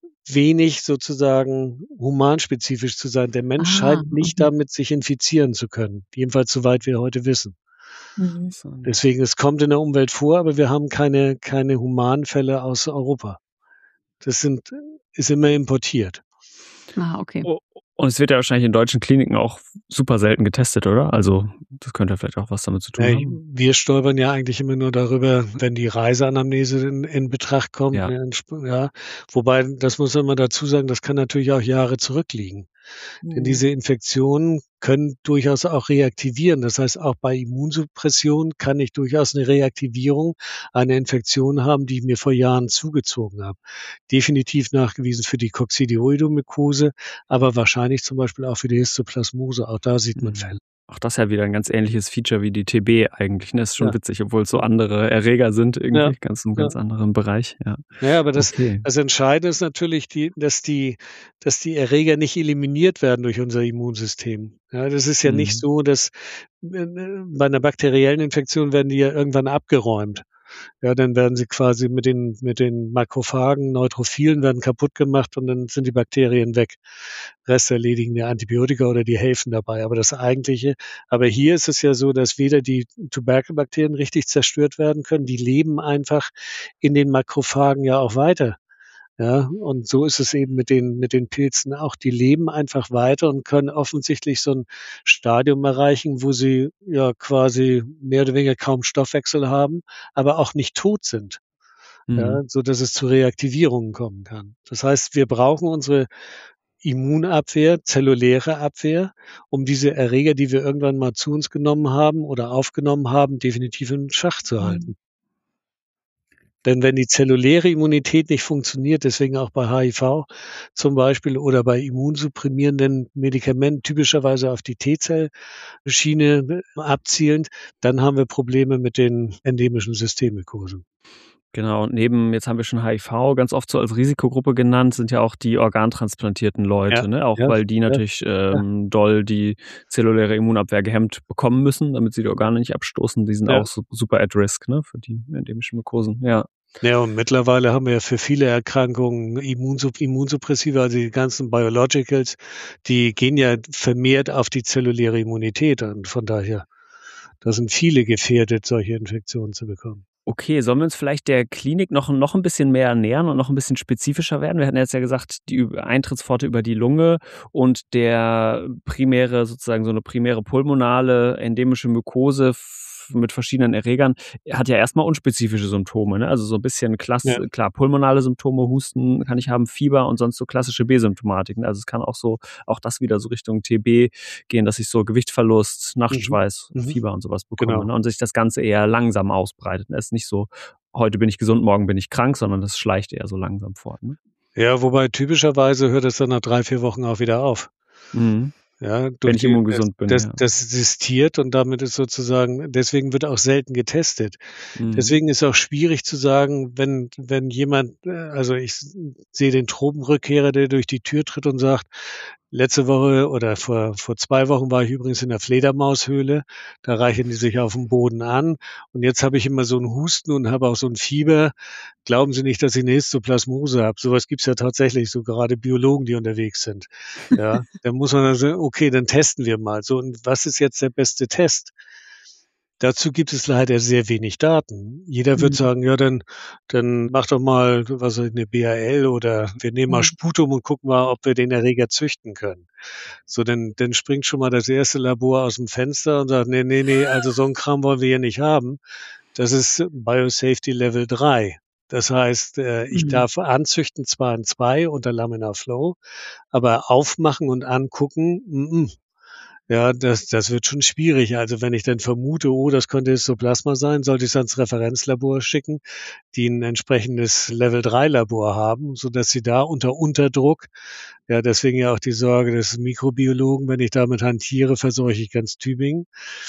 wenig sozusagen humanspezifisch zu sein. Der Mensch Ah, scheint nicht mhm. damit sich infizieren zu können, jedenfalls soweit wir heute wissen. Mhm. Interessant. Deswegen, es kommt in der Umwelt vor, aber wir haben keine Humanfälle aus Europa. Das ist immer importiert. Ah, okay. O und es wird ja wahrscheinlich in deutschen Kliniken auch super selten getestet, oder? Also, das könnte ja vielleicht auch was damit zu tun haben? Wir stolpern ja eigentlich immer nur darüber, wenn die Reiseanamnese in Betracht kommt, Ja. ne, ja. Wobei, das muss man mal dazu sagen, das kann natürlich auch Jahre zurückliegen. Denn Mhm. diese Infektionen können durchaus auch reaktivieren. Das heißt, auch bei Immunsuppression kann ich durchaus 'ne Reaktivierung einer Infektion haben, die ich mir vor Jahren zugezogen habe. Definitiv nachgewiesen für die Coccidioidomykose, aber wahrscheinlich zum Beispiel auch für die Histoplasmose. Auch da sieht man Mhm. Fälle. Auch das ja wieder 'n ganz ähnliches Feature wie die TB eigentlich, ne? Ist schon Ja, witzig, obwohl's so ja, andere Erreger sind ja, irgendwie, im ja. ganz anderen Bereich, ja. Na ja, aber Okay. das Entscheidende ist natürlich dass die Erreger nicht eliminiert werden durch unser Immunsystem. Ja, das ist ja nicht Mhm. so, dass bei 'ner bakteriellen Infektion werden die ja irgendwann abgeräumt. Ja, dann werden sie quasi mit den Makrophagen, Neutrophilen werden kaputtgemacht und dann sind die Bakterien weg. Rest erledigen die Antibiotika oder die helfen dabei. Aber hier ist es ja so, dass weder die Tuberkelbakterien richtig zerstört werden können, die leben einfach in den Makrophagen ja auch weiter. Ja, und so ist es eben mit den Pilzen auch. Die leben einfach weiter und können offensichtlich so ein Stadium erreichen, wo sie ja quasi mehr oder weniger kaum Stoffwechsel haben, aber auch nicht tot sind, Mhm. ja, so dass es zu Reaktivierungen kommen kann. Das heißt, wir brauchen unsere Immunabwehr, zelluläre Abwehr, um diese Erreger, die wir irgendwann mal zu uns genommen haben oder aufgenommen haben, definitiv in Schach zu Mhm. halten. Denn wenn die zelluläre Immunität nicht funktioniert, deswegen auch bei HIV zum Beispiel oder bei immunsupprimierenden Medikamenten, typischerweise auf die T-Zellschiene abzielend, dann haben wir Probleme mit den endemischen Systemmikosen. Genau, und jetzt haben wir schon HIV ganz oft so als Risikogruppe genannt, sind ja auch die organtransplantierten Ja, Leute, ne? Auch ja, weil die ja, natürlich, ja, doll die zelluläre Immunabwehr gehemmt bekommen müssen, damit sie die Organe nicht abstoßen. Die sind ja. auch super at risk, ne, für die endemischen Mykosen, ja. Ja, und mittlerweile haben wir ja für viele Erkrankungen Immunsuppressiva, also die ganzen Biologicals, die gehen ja vermehrt auf die zelluläre Immunität und von daher, da sind viele gefährdet, solche Infektionen zu bekommen. Okay, sollen wir uns vielleicht der Klinik noch 'n bisschen mehr nähern und noch 'n bisschen spezifischer werden? Wir hatten jetzt ja gesagt, die Eintrittspforte über die Lunge und der primäre sozusagen so 'ne primäre pulmonale endemische Mykose mit verschiedenen Erregern hat ja erst mal unspezifische Symptome, ne? Also, so 'n bisschen Ja. klar, pulmonale Symptome, Husten kann ich haben, Fieber und sonst so klassische B-Symptomatiken. Also, es kann auch das wieder so Richtung TB gehen, dass ich so Gewichtsverlust, Mhm. Nachtschweiß, Mhm. Fieber und so was bekomme, Genau. ne? Und sich das Ganze eher langsam ausbreitet, ne? Ist nicht so: „Heute bin ich gesund, morgen bin ich krank“, sondern das schleicht eher so langsam fort, ne? Ja, wobei typischerweise hört es dann nach 3, 4 Wochen auch wieder auf. Mhm. Ja, Wenn durch ich die das immungesund bin, das ja. das sistiert und damit ist sozusagen deswegen wird auch selten getestet. Mhm. Deswegen ist auch schwierig zu sagen, wenn jemand also, ich sehe den Tropenrückkehrer, der durch die Tür tritt und sagt: „Letzte Woche oder vor 2 Wochen war ich übrigens in der Fledermaushöhle, da reichern die sich auf dem Boden an und jetzt habe ich immer so 'n Husten und habe auch so 'n Fieber. Glauben Sie nicht, dass ich 'ne Histoplasmose habe?“ So was gibt's ja tatsächlich, so gerade Biologen, die unterwegs sind. Ja, dann muss man dann sagen: „Okay, dann testen wir mal.“ So, und was ist jetzt der beste Test? Dazu gibt es leider sehr wenig Daten. Jeder wird Mhm. sagen: „Ja, dann mach doch mal, was weiß ich, 'ne BAL oder wir nehmen mal Mhm. Sputum und gucken mal, ob wir den Erreger züchten können.“ So, dann springt schon mal das erste Labor aus'm Fenster und sagt: „Ne, also so 'n Kram wollen wir hier nicht haben.“ Das ist Biosafety Level 3. Das heißt, ich Mhm. darf anzüchten zwar in 2 unter Laminar Flow, aber aufmachen und angucken, ja, das wird schon schwierig. Also, wenn ich dann vermute: „Oh, das könnte Histoplasma sein“, sollte ich's ans Referenzlabor schicken, die 'n entsprechendes Level-3-Labor haben, sodass sie da unter Unterdruck ja, deswegen ja auch die Sorge des Mikrobiologen, wenn ich damit hantiere, verseuche ich ganz Tübingen.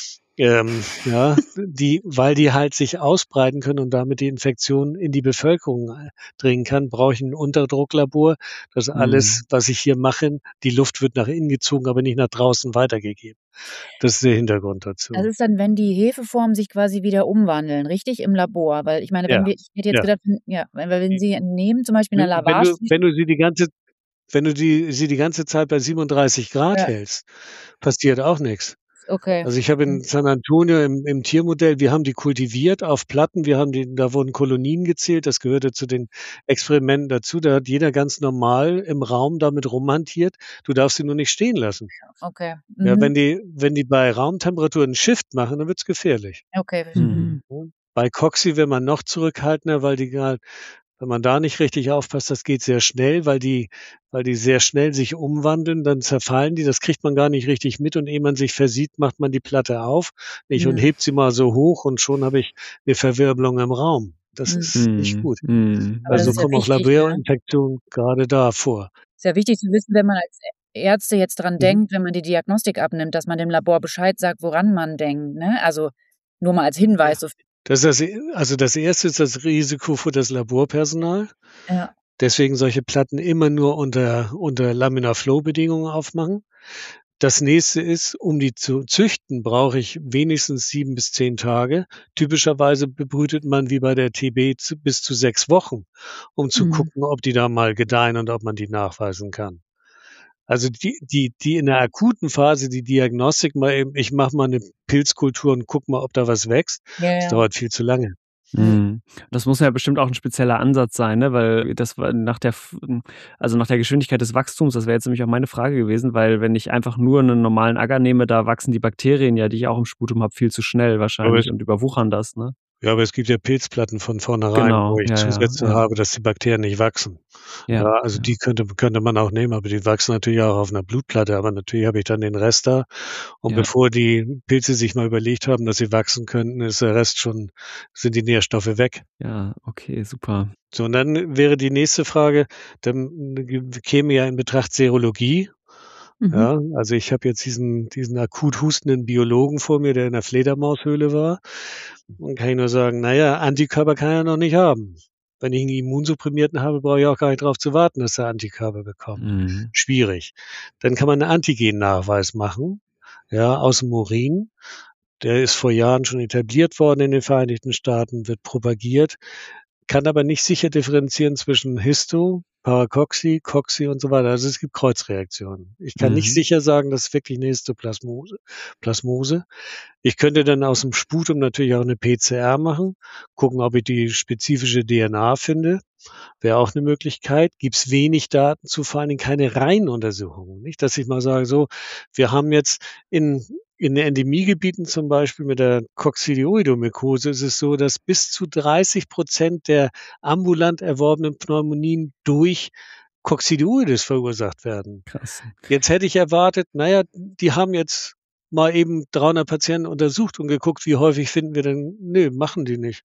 Ja, weil die halt sich ausbreiten können und damit die Infektion in die Bevölkerung, dringen kann, brauche ich 'n Unterdrucklabor, dass alles, Mhm. was ich hier mache die Luft wird nach innen gezogen, aber nicht nach draußen weitergegeben. Das ist der Hintergrund Das dazu. ist dann, wenn die Hefeformen sich quasi wieder umwandeln, richtig? Im Labor? Weil ich meine, Ja, ich hätte jetzt ja. gedacht, ja, weil wenn Sie entnehmen, zum Beispiel in der Wenn Lavage du wenn du sie die ganze wenn du sie die ganze Zeit bei 37 C ja, hältst, passiert auch nix. okay. Also, ich habe Mhm. in San Antonio im Tiermodell wir haben die kultiviert auf Platten. Da wurden Kolonien gezählt. Das gehörte zu den Experimenten dazu. Da hat jeder ganz normal im Raum damit rumhantiert. Du darfst sie nur nicht stehen lassen. Okay. Ja, Mhm. wenn die bei Raumtemperatur 'n Shift machen, dann wird's gefährlich. Okay. Mhm. Mhm. Ne? Bei Cocci wäre man noch zurückhaltender, weil die grad wenn man da nicht richtig aufpasst, das geht sehr schnell, weil die sehr schnell sich umwandeln, dann zerfallen die, das kriegt man gar nicht richtig mit und ehe man sich versieht, macht man die Platte auf, nicht, und Mhm. hebt sie mal so hoch und schon habe ich 'ne Verwirbelung im Raum. Das Mhm. ist nicht Mhm. gut. Mhm. Aber das Also, ist ja Mhm. kommen auch wichtig, ne? Laborinfektionen grade da vor. Ist ja wichtig zu wissen, wenn man als Ärzte jetzt dran Mhm. denkt, wenn man die Diagnostik abnimmt, dass man dem Labor Bescheid sagt, woran man denkt, ne? Also, nur mal als Hinweis Ja. so Das erste ist das Risiko für das Laborpersonal. ja. Deswegen solche Platten immer nur unter Laminar-Flow-Bedingungen aufmachen. Das nächste ist, um die zu züchten, brauche ich wenigstens 7 bis 10 Tage. Typischerweise bebrütet man wie bei der TB bis zu 6 Wochen, um zu Mhm. gucken, ob die da mal gedeihen und ob man die nachweisen kann. Also, die in der akuten Phase die Diagnostik mal eben ich mache mal 'ne Pilzkultur und gucke mal, ob da was wächst, Ja, das ja. dauert viel zu lange. Mhm. Das muss ja bestimmt auch 'n spezieller Ansatz sein, ne? Weil das war nach der Geschwindigkeit des Wachstums, das wäre jetzt nämlich auch meine Frage gewesen, weil wenn ich einfach nur 'nen normalen Acker nehme, da wachsen die Bakterien ja, die ich auch im Sputum habe, viel zu schnell Aber wahrscheinlich und überwuchern das, ne? Ja, aber es gibt ja Pilzplatten von vornherein, wo Genau, ich ja, ja, Zusätze ja. habe, dass die Bakterien nicht wachsen. Ja, Ja, also ja, die könnte man auch nehmen, aber die wachsen natürlich auch auf 'ner Blutplatte, aber natürlich habe ich dann den Rest da. Und ja, bevor die Pilze sich mal überlegt haben, dass sie wachsen könnten, ist der Rest schon sind die Nährstoffe weg. ja, okay, super. So, und dann wäre die nächste Frage, dann käme ja in Betracht Serologie. Mhm. Ja, also ich habe jetzt diesen akut hustenden Biologen vor mir, der in der Fledermaushöhle war. Und kann ich nur sagen: „Na ja, Antikörper kann er noch nicht haben. Wenn ich 'n Immunsupprimierten habe, brauche ich auch gar nicht drauf zu warten, dass er Antikörper bekommt." Mhm. Schwierig. Dann kann man 'n Antigennachweis machen, ja, aus'm Urin. Der ist vor Jahren schon etabliert worden in den Vereinigten Staaten, wird propagiert, kann aber nicht sicher differenzieren zwischen Histo, Paracoxy, Coxy und so weiter. Also, es gibt Kreuzreaktionen. Ich kann nicht Mhm. sicher sagen, das ist wirklich 'ne Plasmose. Ich könnte dann aus'm Sputum natürlich auch 'ne PCR machen, gucken, ob ich die spezifische DNA finde. Wäre auch 'ne Möglichkeit. Gibt's wenig Daten zu, vor allen Dingen keine Reihenuntersuchungen, nicht? Dass ich mal sage: „So, wir haben jetzt in Endemiegebieten zum Beispiel mit der Coccidioidomykose ist es so, dass bis zu 30% der ambulant erworbenen Pneumonien durch Coccidioides verursacht werden." Krass. Jetzt hätte ich erwartet, na ja, die haben jetzt mal eben 300 Patienten untersucht und geguckt, wie häufig finden wir denn ne, machen die nicht.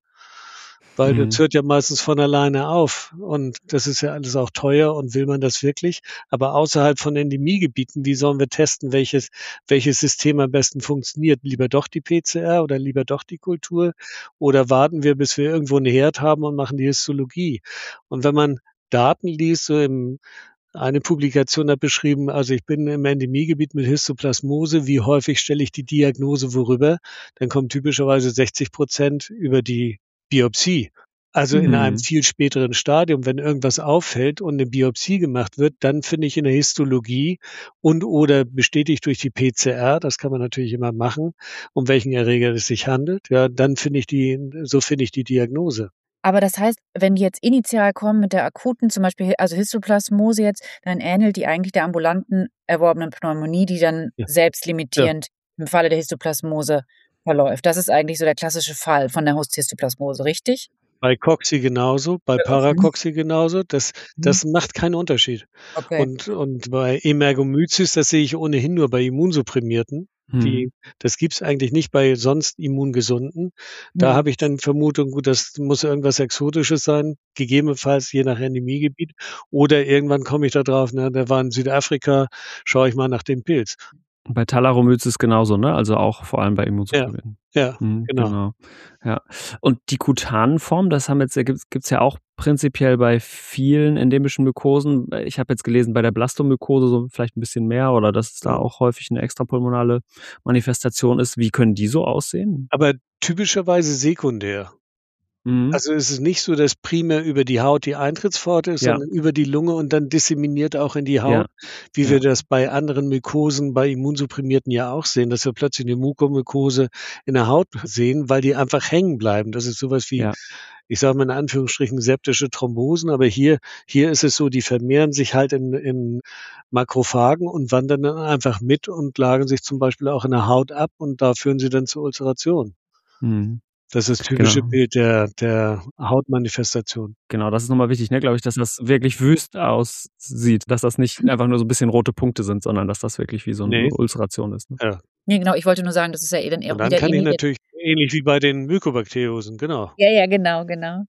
Weil das Mhm. hört ja meistens von alleine auf und das ist ja alles auch teuer und will man das wirklich? Aber außerhalb von Endemiegebieten, wie sollen wir testen, welches System am besten funktioniert? Lieber doch die PCR oder lieber doch die Kultur? Oder warten wir, bis wir irgendwo 'n Herd haben und machen die Histologie? Und wenn man Daten liest, so eine Publikation hat beschrieben, also ich bin im Endemiegebiet mit Histoplasmose, wie häufig stelle ich die Diagnose worüber? Dann kommen typischerweise 60% über die Biopsie. Also in einem Mhm. viel späteren Stadium, wenn irgendwas auffällt und 'ne Biopsie gemacht wird, dann finde ich in der Histologie und oder bestätigt durch die PCR, das kann man natürlich immer machen, um welchen Erreger es sich handelt, ja, dann finde ich die Diagnose. Aber das heißt, wenn die jetzt initial kommen mit der akuten, zum Beispiel also Histoplasmose jetzt, dann ähnelt die eigentlich der ambulanten erworbenen Pneumonie, die dann Ja, ja. selbstlimitierend im Falle der Histoplasmose verläuft. Das ist eigentlich so der klassische Fall von der Histoplasmose, richtig? Bei Cocci genauso, bei Mhm. Paracocci genauso. Das Mhm. das macht keinen Unterschied. Okay. Und bei Emergomyces, das sehe ich ohnehin nur bei Immunsupprimierten. Mhm. Das gibt's eigentlich nicht bei sonst Immungesunden. Da Mhm. habe ich dann Vermutung, gut, das muss irgendwas Exotisches sein, gegebenenfalls je nach Endemiegebiet. Oder irgendwann komme ich da drauf, ne, der war in Südafrika, schaue ich mal nach dem Pilz. Bei Thalaromyces genauso, ne? Also auch vor allem bei Ja, Immunsupprimieren. ja, Mhm, genau. genau. Ja. Und die kutanen Formen, das haben jetzt gibt's ja auch prinzipiell bei vielen endemischen Mykosen. Ich habe jetzt gelesen, bei der Blastomykose so vielleicht 'n bisschen mehr oder dass es da Mhm. auch häufig 'ne extrapulmonale Manifestation ist. Wie können die so aussehen? Aber typischerweise sekundär. Mhm. Also, es ist nicht so, dass primär über die Haut die Eintrittspforte ist, Ja, sondern über die Lunge und dann disseminiert auch in die ja, Haut, wie ja. wir das bei anderen Mykosen, bei Immunsupprimierten ja auch sehen, dass wir plötzlich 'ne Mukomykose in der Haut sehen, weil die einfach hängen bleiben. Das ist so was wie, Ja. ich sage mal in Anführungsstrichen, septische Thrombosen, aber hier ist es so, die vermehren sich halt in Makrophagen und wandern dann einfach mit und lagern sich zum Beispiel auch in der Haut ab und da führen sie dann zur Ulceration. Mhm. Das ist das typische Genau. Bild der Hautmanifestation. Genau, das ist noch mal wichtig, ne, glaube ich, dass das wirklich wüst aussieht, dass das nicht einfach nur so 'n bisschen rote Punkte sind, sondern dass das wirklich wie so 'ne Ne, Ulceration ist, ne? ja. Ne, genau, ich wollte nur sagen, das ist ja eh dann Und eher dann wieder kann ich ähnlich. natürlich ähnlich wie bei den Mycobacteriosen, genau. Ja, ja, genau, genau.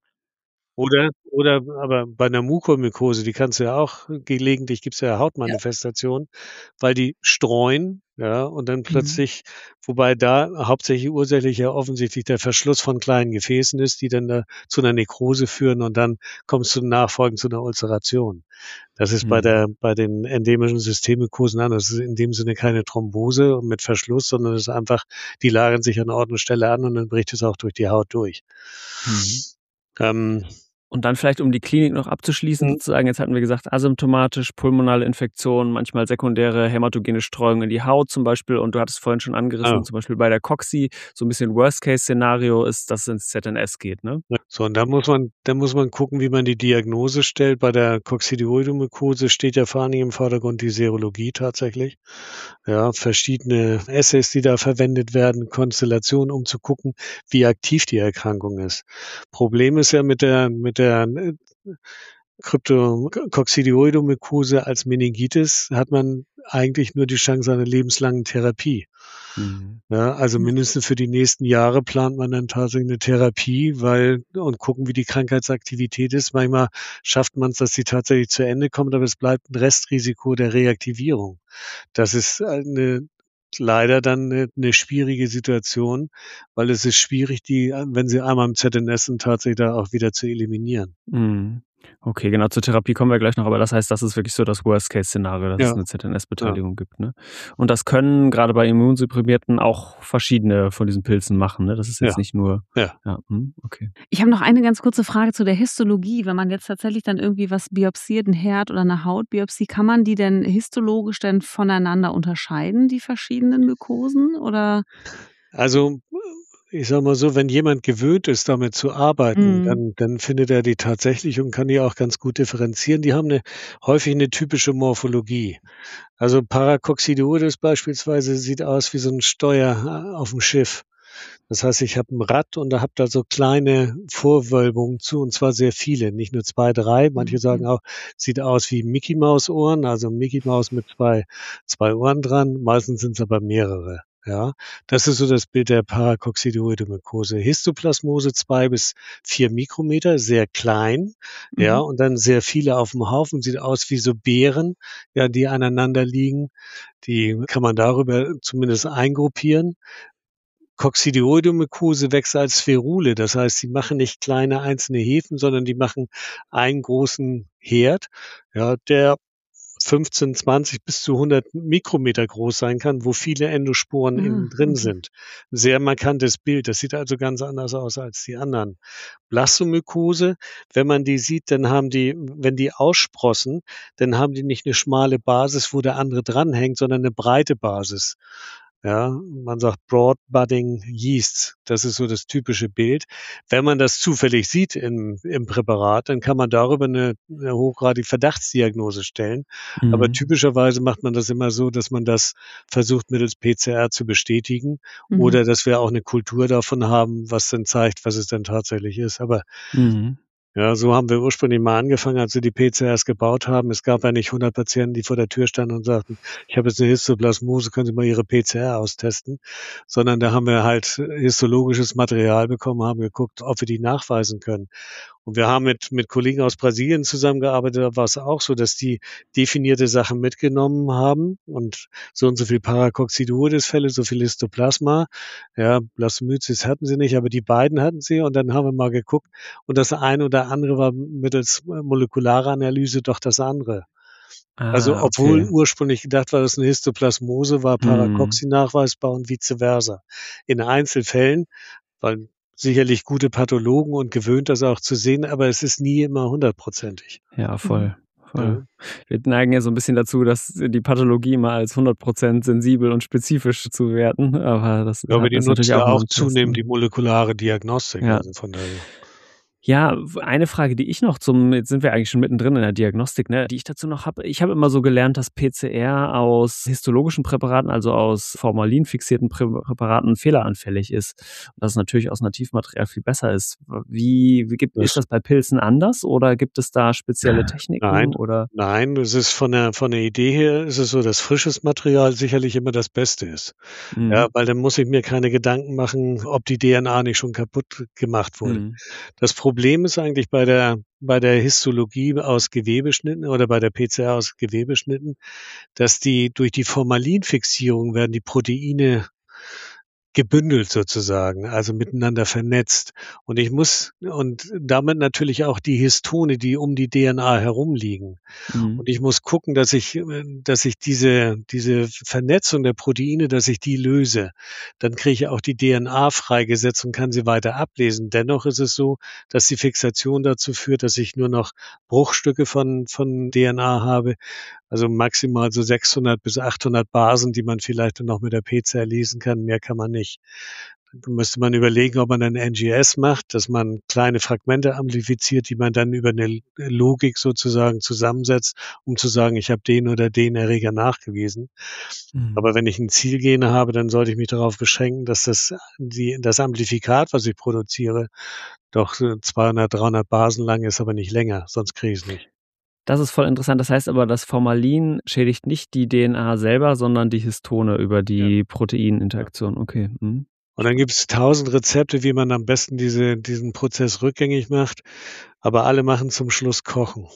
Oder aber bei 'ner Mukormykose, die kannst du ja auch gelegentlich gibt's ja Ja. Hautmanifestationen, weil die streuen, ja, und dann Mhm. plötzlich wobei da hauptsächlich ursächlich ja offensichtlich der Verschluss von kleinen Gefäßen ist, die dann da zu 'ner Nekrose führen und dann kommt's nachfolgend zu 'ner Ulceration. Das ist Mhm. bei den endemischen Systemmykosen anders. Das ist in dem Sinne keine Thrombose mit Verschluss, sondern es ist einfach die lagern sich an Ort und Stelle an und dann bricht es auch durch die Haut durch. Mhm. Ähm Und dann vielleicht, um die Klinik noch abzuschließen, Mhm. sozusagen, jetzt hatten wir gesagt, asymptomatisch, pulmonale Infektion, manchmal sekundäre hämatogene Streuung in die Haut zum Beispiel. Und du hattest vorhin schon angerissen, Ja. zum Beispiel bei der Cocci, so ein bisschen Worst-Case-Szenario ist, dass es ins ZNS geht, ne? Ja, so, und da muss man gucken, wie man die Diagnose stellt. Bei der Coccidioidomykose steht ja vor allen Dingen im Vordergrund die Serologie tatsächlich. Ja, verschiedene Assays, die da verwendet werden, Konstellationen, um zu gucken, wie aktiv die Erkrankung ist. Problem ist ja mit der Coccidioidomykose als Meningitis hat man eigentlich nur die Chance einer lebenslangen Therapie. Mhm. Ja, also Ja. mindestens für die nächsten Jahre plant man dann tatsächlich 'ne Therapie, und gucken, wie die Krankheitsaktivität ist. Manchmal schafft man's, dass sie tatsächlich zu Ende kommt, aber es bleibt 'n Restrisiko der Reaktivierung. Das ist, leider dann 'ne schwierige Situation, weil es ist schwierig, die, wenn sie einmal im ZNS sind, tatsächlich da auch wieder zu eliminieren. Mhm. Okay, genau, zur Therapie kommen wir gleich noch, aber das heißt, das ist wirklich so das Worst-Case-Szenario, dass es Ja, 'ne ja. ZNS-Beteiligung gibt, ne? Und das können grade bei Immunsupprimierten auch verschiedene von diesen Pilzen machen, ne? Das ist jetzt Ja, nicht nur ja. ja, okay. Ich habe noch eine ganz kurze Frage zu der Histologie. Wenn man jetzt tatsächlich dann irgendwie was biopsiert, 'n Herd oder 'ne Hautbiopsie, kann man die denn histologisch denn voneinander unterscheiden, die verschiedenen Mykosen, oder? Also, ich sage mal so, wenn jemand gewöhnt ist, damit zu arbeiten, Mhm. dann findet er die tatsächlich und kann die auch ganz gut differenzieren. Die haben häufig 'ne typische Morphologie. Also, Paracoccidioides beispielsweise sieht aus wie so 'n Steuer auf'm Schiff. Das heißt, ich habe 'n Rad und habe da so kleine Vorwölbungen zu, und zwar sehr viele, nicht nur 2, 3. Manche sagen Mhm. auch, sieht aus wie Micky-Maus-Ohren, also Micky Maus mit zwei Ohren dran. Meistens sind's aber mehrere, ja. Das ist so das Bild der Paracoccidioidomykose. Histoplasmose 2 bis 4 Mikrometer, sehr klein, ja, Mhm. und dann sehr viele auf'm Haufen, sieht aus wie so Beeren, ja, die aneinander liegen. Die kann man darüber zumindest eingruppieren. Coccidioidomykose wächst als Spherule, das heißt, sie machen nicht kleine einzelne Hefen, sondern die machen einen großen Herd, ja, der 15, 20 bis zu 100 Mikrometer groß sein kann, wo viele Endosporen innen Ah, drin okay. sind. Sehr markantes Bild. Das sieht also ganz anders aus als die anderen. Blastomykose, wenn man die sieht, dann haben die, wenn die aussprossen, dann haben die nicht 'ne schmale Basis, wo der andere dranhängt, sondern 'ne breite Basis. Ja, man sagt Broad Budding Yeasts. Das ist so das typische Bild. Wenn man das zufällig sieht im Präparat, dann kann man darüber 'ne hochgradige Verdachtsdiagnose stellen. Aber Mhm. typischerweise macht man das immer so, dass man das versucht, mittels PCR zu bestätigen Mhm. oder dass wir auch 'ne Kultur davon haben, was dann zeigt, was es denn tatsächlich ist. Aber Mhm. ja, so haben wir ursprünglich mal angefangen, als wir die PCRs gebaut haben. Es gab ja nicht 100 Patienten, die vor der Tür standen und sagten: „Ich habe jetzt 'ne Histoplasmose, können Sie mal Ihre PCR austesten?“ Sondern da haben wir halt histologisches Material bekommen, haben geguckt, ob wir die nachweisen können. Und wir haben mit Kollegen aus Brasilien zusammengearbeitet, da war's auch so, dass die definierte Sachen mitgenommen haben und so viel Paracoccidioides-Fälle, so viel Histoplasma. Ja, Blastomyces hatten sie nicht, aber die beiden hatten sie, und dann haben wir mal geguckt, und das eine oder andere war mittels molekularer Analyse doch das andere. Also, Ah, obwohl okay. ursprünglich gedacht war, das ist 'ne Histoplasmose, war Mhm. Paracocci nachweisbar und vice versa. In Einzelfällen, weil sicherlich gute Pathologen und gewöhnt, das auch zu sehen, aber es ist nie immer hundertprozentig. Ja, Mhm. voll, voll. Ja. Wir neigen ja so 'n bisschen dazu, die Pathologie mal als 100% sensibel und spezifisch zu werten, aber das Ja, aber die ist natürlich nutzen auch ja immer auch 'n Test, zunehmend ne? die molekulare Diagnostik, Ja. also von daher. Ja, eine Frage, die ich noch jetzt sind wir eigentlich schon mittendrin in der Diagnostik, ne, die ich dazu noch habe. Ich habe immer so gelernt, dass PCR aus histologischen Präparaten, also aus formalinfixierten Präparaten fehleranfällig ist und dass es natürlich aus Nativmaterial viel besser ist. Ist Das das bei Pilzen anders oder gibt es da spezielle Nein, Techniken oder nein, es ist von der Idee her ist es so, dass frisches Material sicherlich immer das Beste ist. mhm, Ja, weil dann muss ich mir keine Gedanken machen, ob die DNA nicht schon kaputt gemacht wurde. mhm. Das Problem ist eigentlich bei der Histologie aus Gewebeschnitten oder bei der PCR aus Gewebeschnitten, dass die durch die Formalinfixierung werden die Proteine gebündelt sozusagen, also miteinander vernetzt. Und damit natürlich auch die Histone, die um die DNA herumliegen. Mhm. Und ich muss gucken, dass ich diese Vernetzung der Proteine, dass ich die löse. Dann kriege ich auch die DNA freigesetzt und kann sie weiter ablesen. Dennoch ist es so, dass die Fixation dazu führt, dass ich nur noch Bruchstücke von DNA habe, also maximal so 600 bis 800 Basen, die man vielleicht dann noch mit der PCR lesen kann. Mehr kann man nicht. Dann müsste man überlegen, ob man ein NGS macht, dass man kleine Fragmente amplifiziert, die man dann über eine Logik sozusagen zusammensetzt, um zu sagen, ich habe den oder den Erreger nachgewiesen. Mhm. Aber wenn ich ein Zielgen habe, dann sollte ich mich darauf beschränken, dass das Amplifikat, was ich produziere, doch 200, 300 Basen lang ist, aber nicht länger, sonst kriege ich es nicht. Das ist voll interessant. Das heißt aber, das Formalin schädigt nicht die DNA selber, sondern die Histone über Ja, die ja. Proteininteraktion. Okay. Mhm. Und dann gibt es 1.000 Rezepte, wie man am besten diesen Prozess rückgängig macht, aber alle machen zum Schluss Kochen.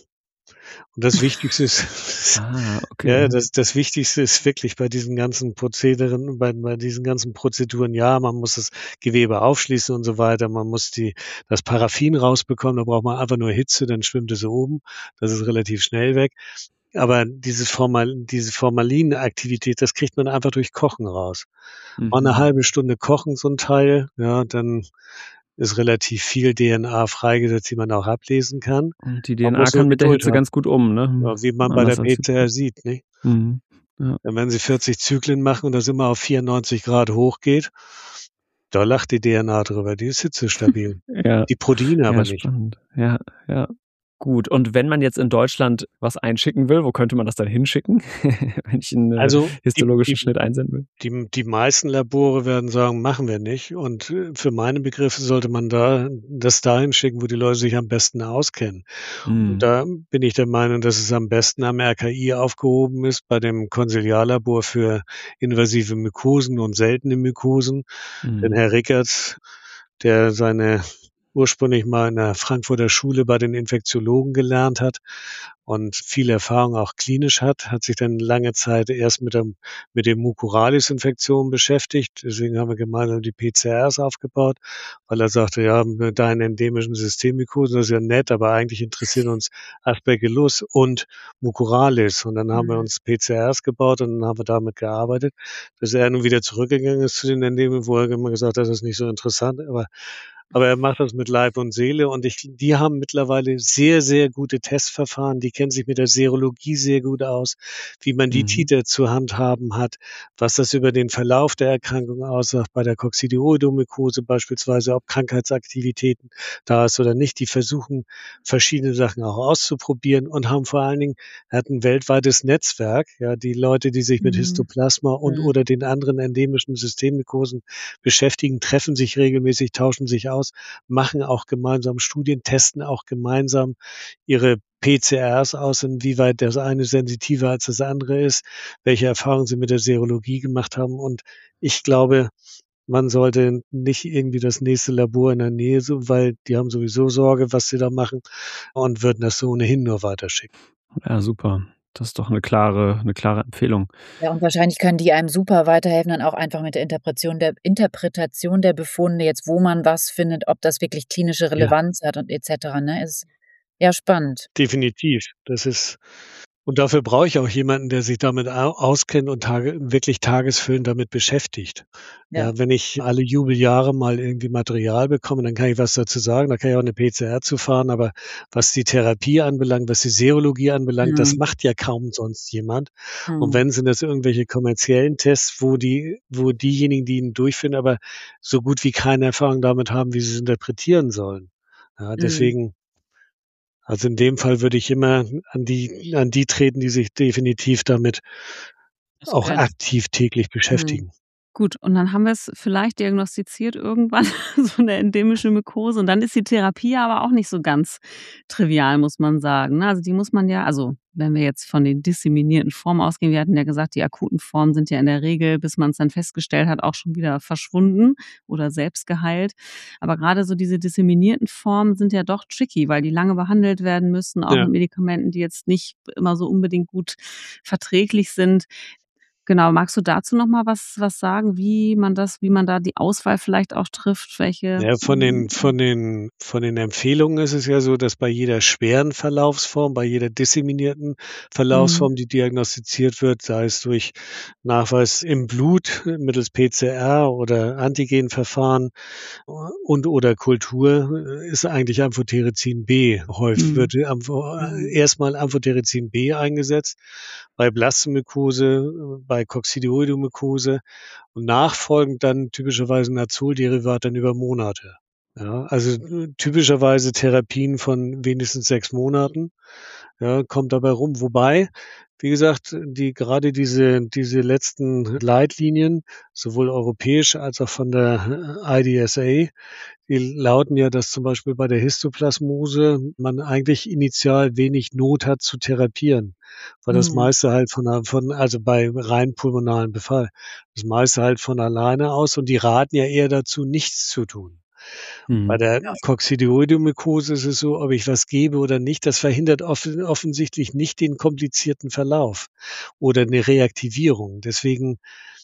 Und das Wichtigste ist Ah, ja, okay. das Wichtigste ist wirklich bei diesen ganzen Prozederen, bei diesen ganzen Prozeduren, ja, man muss das Gewebe aufschließen und so weiter. Man muss das Paraffin rausbekommen, da braucht man einfach nur Hitze, dann schwimmt es oben. Das ist relativ schnell weg. Aber diese Formalinaktivität, das kriegt man einfach durch Kochen raus. Mal 'ne Mhm. halbe Stunde kochen so 'n Teil, ja, dann ist relativ viel DNA freigesetzt, die man auch ablesen kann. Und die Man DNA muss nur kann mit der Geduld Hitze haben, ganz gut ne? ja, wie man bei der Anders als die PCR Prote sieht, nicht? Mhm. Ja. Ja, wenn Sie 40 Zyklen machen und das immer auf 94 Grad hochgeht, da lacht die DNA drüber, die ist hitzestabil. Ja. Die Proteine Ja, aber nicht. spannend. Ja, ja. Gut, und wenn man jetzt in Deutschland was einschicken will, wo könnte man das dann hinschicken, wenn ich 'n, Also, die histologischen die Schnitt einsenden will? die meisten Labore werden sagen: „Machen wir nicht." Und, für meine Begriffe sollte man das dahin schicken, wo die Leute sich am besten auskennen. Und Mhm. da bin ich der Meinung, dass es am besten am RKI aufgehoben ist, bei dem Konsiliarlabor für invasive Mykosen und seltene Mykosen. Denn Mhm. Herr Rickerts, der seine ursprünglich mal in der Frankfurter Schule bei den Infektiologen gelernt hat und viel Erfahrung auch klinisch hat sich dann lange Zeit erst mit den Mucorales-Infektionen beschäftigt. Deswegen haben wir gemeinsam die PCRs aufgebaut, weil er sagte, ja, mit deinen endemischen Systemmykosen, das ist ja nett, aber eigentlich interessieren uns Aspergillus und Mucorales. Und dann haben wir Mhm. uns PCRs gebaut und dann haben wir damit gearbeitet. Bis er nun wieder zurückgegangen ist zu den Endemen, wo er immer gesagt hat, das ist nicht so interessant, aber er macht das mit Leib und Seele und die haben mittlerweile sehr, sehr gute Testverfahren. Die kennen sich mit der Serologie sehr gut aus, wie man die Mhm. Titer zu handhaben hat, was das über den Verlauf der Erkrankung aussagt, bei der Coccidioidomykose beispielsweise, ob Krankheitsaktivitäten da ist oder nicht. Die versuchen, verschiedene Sachen auch auszuprobieren und haben vor allen Dingen, er hat ein weltweites Netzwerk, ja, die Leute, die sich mit Mhm. Histoplasma und Mhm. oder den anderen endemischen Systemmykosen beschäftigen, treffen sich regelmäßig, tauschen sich aus, machen auch gemeinsam Studien, testen auch gemeinsam ihre PCRs aus, inwieweit das eine sensitiver als das andere ist, welche Erfahrungen sie mit der Serologie gemacht haben. Und ich glaube, man sollte nicht irgendwie das nächste Labor in der Nähe so, weil die haben sowieso Sorge, was sie da machen und würden das so ohnehin nur weiterschicken. Ja, super. Das ist doch 'ne klare Empfehlung. Ja, und wahrscheinlich können die einem super weiterhelfen, dann auch einfach mit der Interpretation der Befunde, jetzt wo man was findet, ob das wirklich klinische Ja, Relevanz hat und et cetera, ne? Ist ja spannend. definitiv. Und dafür brauche ich auch jemanden, der sich damit auskennt und wirklich tagesfüllend damit beschäftigt. Ja. Ja, wenn ich alle Jubeljahre mal irgendwie Material bekomme, dann kann ich was dazu sagen, da kann ich auch eine PCR zu fahren, aber was die Therapie anbelangt, was die Serologie anbelangt, das Mhm. macht ja kaum sonst jemand. Und Mhm. wenn, sind das irgendwelche kommerziellen Tests, wo diejenigen, die ihn durchführen, aber so gut wie keine Erfahrung damit haben, wie sie es interpretieren sollen. Ja, Mhm. deswegen, also in dem Fall würde ich immer an die treten, die sich definitiv damit auch Auskennen. aktiv täglich Mhm. beschäftigen. Gut, und dann haben wir es vielleicht diagnostiziert irgendwann, so 'ne endemische Mykose und dann ist die Therapie aber auch nicht so ganz trivial, muss man sagen, ne? Also, die muss man ja also, wenn wir jetzt von den disseminierten Formen ausgehen, wir hatten ja gesagt, die akuten Formen sind ja in der Regel, bis man's dann festgestellt hat, auch schon wieder verschwunden oder selbst geheilt. Aber grade so diese disseminierten Formen sind ja doch tricky, weil die lange behandelt werden müssen, auch Ja. mit Medikamenten, die jetzt nicht immer so unbedingt gut verträglich sind. Genau, magst du dazu noch mal was sagen, wie man da die Auswahl vielleicht auch trifft, welche Ja, von den Empfehlungen ist es ja so, dass bei jeder schweren Verlaufsform, bei jeder disseminierten mhm, Verlaufsform, die diagnostiziert wird, sei es durch Nachweis im Blut mittels PCR oder Antigenverfahren und oder Kultur, ist eigentlich Amphotericin B häufig mhm, wird erstmal Amphotericin B eingesetzt bei Blastomykose, bei Coccidioidomykose und nachfolgend dann typischerweise 'n Azolderivat dann über Monate. Ja, also, typischerweise Therapien von wenigstens 6 Monaten, ja, kommt dabei rum. Wobei, wie gesagt, gerade diese letzten Leitlinien, sowohl europäisch als auch von der IDSA, die lauten ja, dass zum Beispiel bei der Histoplasmose man eigentlich initial wenig Not hat zu therapieren, weil das mhm. meiste halt also bei rein pulmonalen Befall, das meiste halt von alleine aus und die raten ja eher dazu, nichts zu tun. Bei Mhm. der Coccidioidomykose ist es so, ob ich was gebe oder nicht, das verhindert offensichtlich nicht den komplizierten Verlauf oder 'ne Reaktivierung. Deswegen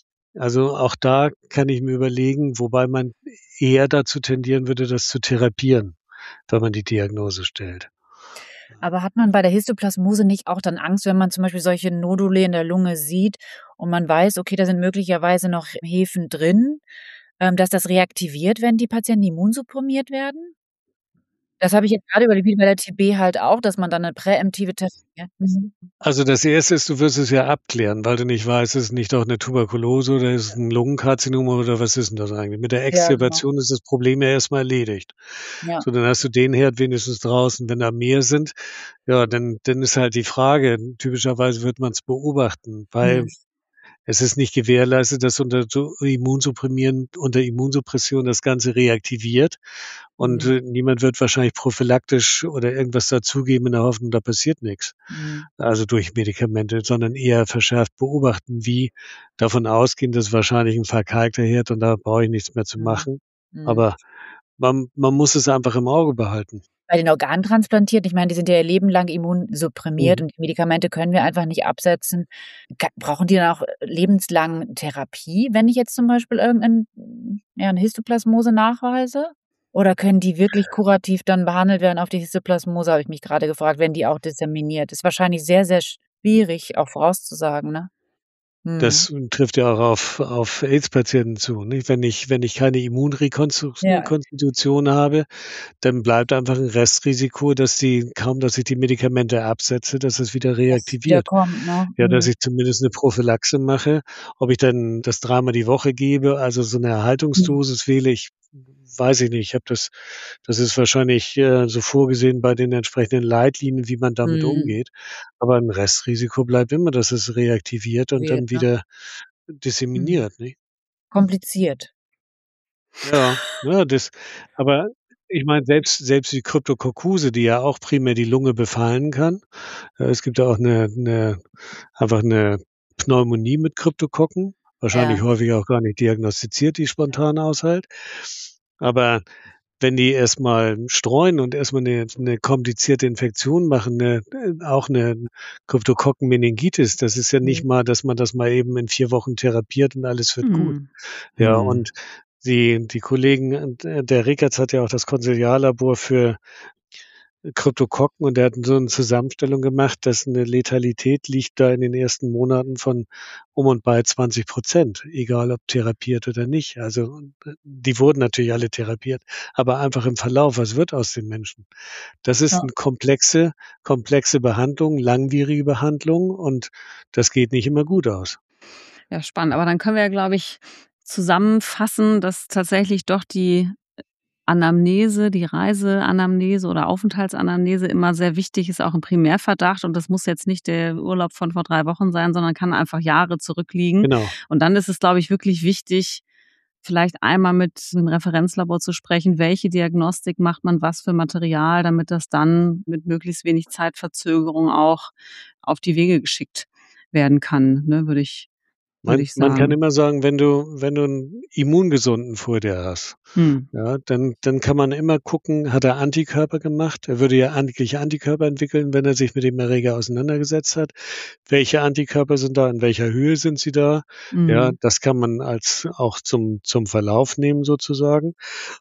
also, auch da kann ich mir überlegen, wobei man eher dazu tendieren würde, das zu therapieren, wenn man die Diagnose stellt. Aber hat man bei der Histoplasmose nicht auch dann Angst, wenn man zum Beispiel solche Nodule in der Lunge sieht und man weiß, okay, da sind möglicherweise noch Hefen drin, dass das reaktiviert, wenn die Patienten immunsupprimiert werden? Das habe ich jetzt grade überlegt, wie bei der TB halt auch, dass man dann 'ne präemptive Therapie mhm. Also, das Erste ist, du wirst es ja abklären, weil du nicht weißt, ist es nicht doch 'ne Tuberkulose oder ist es 'n Lungenkarzinom oder was ist 'n das eigentlich? Mit der Ja, genau. Extubation ist das Problem ja erst mal erledigt. Ja. So, dann hast du den Herd wenigstens draußen. Wenn da mehr sind, ja, dann ist halt die Frage, typischerweise wird man's beobachten, weil Mhm. es ist nicht gewährleistet, dass unter Immunsuppression das Ganze reaktiviert und, Mhm. niemand wird wahrscheinlich prophylaktisch oder irgendwas dazugeben in der Hoffnung, da passiert nix, Mhm. also durch Medikamente, sondern eher verschärft beobachten, wie davon ausgehen, das ist wahrscheinlich 'n verkalkter Herd und da brauche ich nichts mehr zu Mhm. machen. Mhm. Aber man muss es einfach im Auge behalten. Bei den Organtransplantierten, ich meine, die sind ja ihr Leben lang immunsupprimiert Mhm. und die Medikamente können wir einfach nicht absetzen. Brauchen die dann auch lebenslang Therapie, wenn ich jetzt zum Beispiel ja, 'ne Histoplasmose nachweise? Oder können die wirklich kurativ dann behandelt werden auf die Histoplasmose, habe ich mich grade gefragt, wenn die auch disseminiert? Ist wahrscheinlich sehr, sehr schwierig auch vorauszusagen, ne? Mhm. Das trifft ja auch auf AIDS-Patienten zu, nicht? Wenn ich keine Ja, Konstitution habe, dann bleibt einfach 'n Restrisiko, dass ich die Medikamente absetze, dass es wieder dass es reaktiviert. wiederkommt, ne? Ja, dass Mhm. ich zumindest 'ne Prophylaxe mache. Ob ich dann das dreimal die Woche gebe, also so 'ne Mhm. Erhaltungsdosis wähle ich, weiß ich nicht. Ich habe das ist wahrscheinlich, so vorgesehen bei den entsprechenden Leitlinien, wie man damit Mhm. umgeht. Aber 'n Restrisiko bleibt immer, dass es reaktiviert und Wird, dann ne? wieder Mhm. disseminiert, nicht? Kompliziert. Ja, ja, aber ich meine, selbst die Kryptokokkuse, die ja auch primär die Lunge befallen kann, es gibt ja auch 'ne Pneumonie mit Kryptokokken, wahrscheinlich Ja. häufig auch gar nicht diagnostiziert, die spontan aushält. Aber wenn die erst mal streuen und erst mal 'ne komplizierte Infektion machen, auch 'ne Kryptokokkenmeningitis, das ist ja nicht Mhm. mal, dass man das mal eben in 4 Wochen therapiert und alles wird gut. Mhm. Ja, Mhm. und die Kollegen der Rickertz hat ja auch das Konsiliarlabor für Kryptokokken und der hat so 'ne Zusammenstellung gemacht, dass 'ne Letalität liegt da in den ersten Monaten von und bei 20%, egal ob therapiert oder nicht. Also, die wurden natürlich alle therapiert, aber einfach im Verlauf, was wird aus den Menschen? Das ist Ja. 'ne komplexe Behandlung, langwierige Behandlung und das geht nicht immer gut aus. Ja, spannend. Aber dann können wir ja, glaube ich, zusammenfassen, dass tatsächlich doch die Anamnese, die Reiseanamnese oder Aufenthaltsanamnese immer sehr wichtig ist, auch im Primärverdacht. Und das muss jetzt nicht der Urlaub von vor 3 Wochen sein, sondern kann einfach Jahre zurückliegen. Genau. Und dann ist es, glaube ich, wirklich wichtig, vielleicht einmal mit 'nem Referenzlabor zu sprechen, welche Diagnostik macht man was für Material, damit das dann mit möglichst wenig Zeitverzögerung auch auf die Wege geschickt werden kann, ne, würde ich würde ich Man kann sagen. immer sagen, wenn du 'n Immungesunden vor dir hast, ja, dann kann man immer gucken, hat er Antikörper gemacht? Er würde ja eigentlich Antikörper entwickeln, wenn er sich mit dem Erreger auseinandergesetzt hat. Welche Antikörper sind da? In welcher Höhe sind sie da? Ja, Mhm. das kann man als auch zum Verlauf nehmen sozusagen,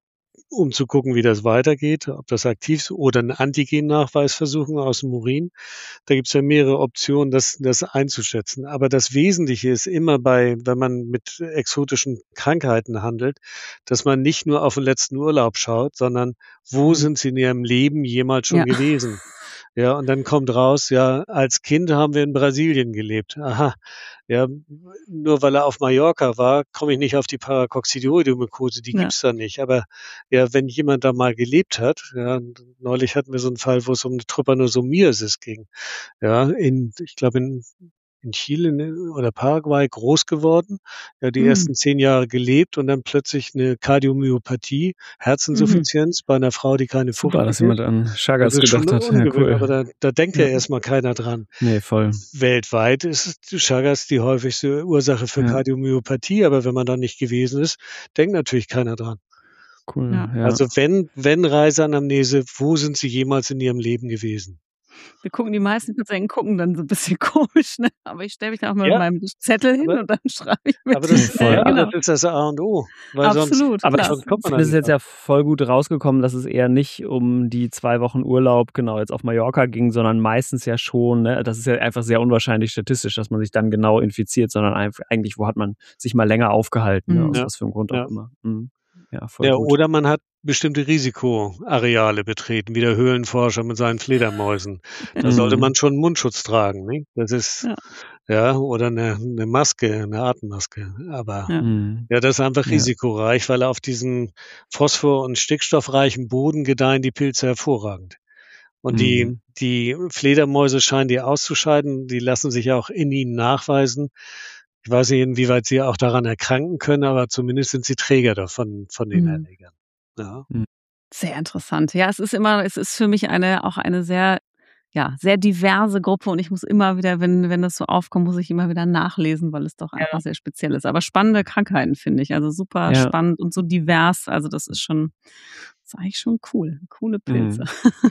um zu gucken, wie das weitergeht, ob das aktiv ist oder 'n Antigennachweis versuchen aus'm Urin. Da gibt's ja mehrere Optionen, das einzuschätzen. Aber das Wesentliche ist immer wenn man mit exotischen Krankheiten handelt, dass man nicht nur auf den letzten Urlaub schaut, sondern wo Mhm. sind sie in ihrem Leben jemals schon Ja. gewesen? Ja, und dann kommt raus, ja, als Kind haben wir in Brasilien gelebt. Aha, ja, nur weil er auf Mallorca war, komme ich nicht auf die Paracoccidioidomykose, die Ja. gibt's da nicht. Aber ja, wenn jemand da mal gelebt hat, ja, neulich hatten wir so 'n Fall, wo's um 'ne Trypanosomiasis ging. Ja, ich glaube in Chile, ne, oder Paraguay groß geworden, ja, die Mhm. ersten 10 Jahre gelebt und dann plötzlich 'ne Kardiomyopathie, Mhm. Herzinsuffizienz bei 'ner Frau, die keine Super, 50 dass jemand ist. an Das Chagas ist schon gedacht hat. Ja, ungewöhnlich, cool. aber da denkt ja Ja. erst mal keiner dran. Ne, voll. Weltweit ist Chagas die häufigste Ursache für Ja, Kardiomyopathie, aber wenn man da nicht gewesen ist, denkt natürlich keiner dran. cool, Ja. ja. Also, wenn Reiseanamnese, wo sind Sie jemals in Ihrem Leben gewesen? Die meisten Patienten gucken dann so 'n bisschen komisch, ne? Aber ich stelle mich dann auch mal mit Ja, meinem Zettel hin aber und dann schreibe ich mir aber die Ne, das voll. schnell, das genau. ist das A und O, weil Absolut, Aber ich klar. sonst kommt man da finde es nicht jetzt drauf. ja voll gut rausgekommen, dass es eher nicht um die 2 Wochen Urlaub, genau, jetzt auf Mallorca ging, sondern meistens ja schon, ne, das ist ja einfach sehr unwahrscheinlich statistisch, dass man sich dann genau infiziert, sondern eigentlich, wo hat man sich mal länger aufgehalten, ne, aus Mhm. Ja, was für 'm Grund auch ja. immer. Mhm. Ja, voll Ja, gut. oder man hat bestimmte Risikoareale betreten, wie der Höhlenforscher mit seinen Fledermäusen. Da sollte Mhm. man schon 'n Mundschutz tragen, ne? Das ist Ja, ja, oder 'ne Maske, 'ne Atemmaske. Aber ja. Mhm. ja, das ist einfach Ja. risikoreich, weil auf diesem phosphor und stickstoffreichen Boden gedeihen die Pilze hervorragend. Und Mhm. die Fledermäuse scheinen die auszuscheiden. Die lassen sich ja auch in ihnen nachweisen. Ich weiß nicht, inwieweit sie auch daran erkranken können, aber zumindest sind sie Träger davon von den Mhm. Erregern. Ja. Mhm. Sehr interessant. Ja, es ist für mich auch eine sehr sehr diverse Gruppe und ich muss immer wieder, wenn das so aufkommt, muss ich immer wieder nachlesen, weil es doch einfach Ja. sehr speziell ist. Aber spannende Krankheiten, finde ich. Also super Ja. spannend und so divers. Also das ist eigentlich schon cool. Coole Pilze. Mhm.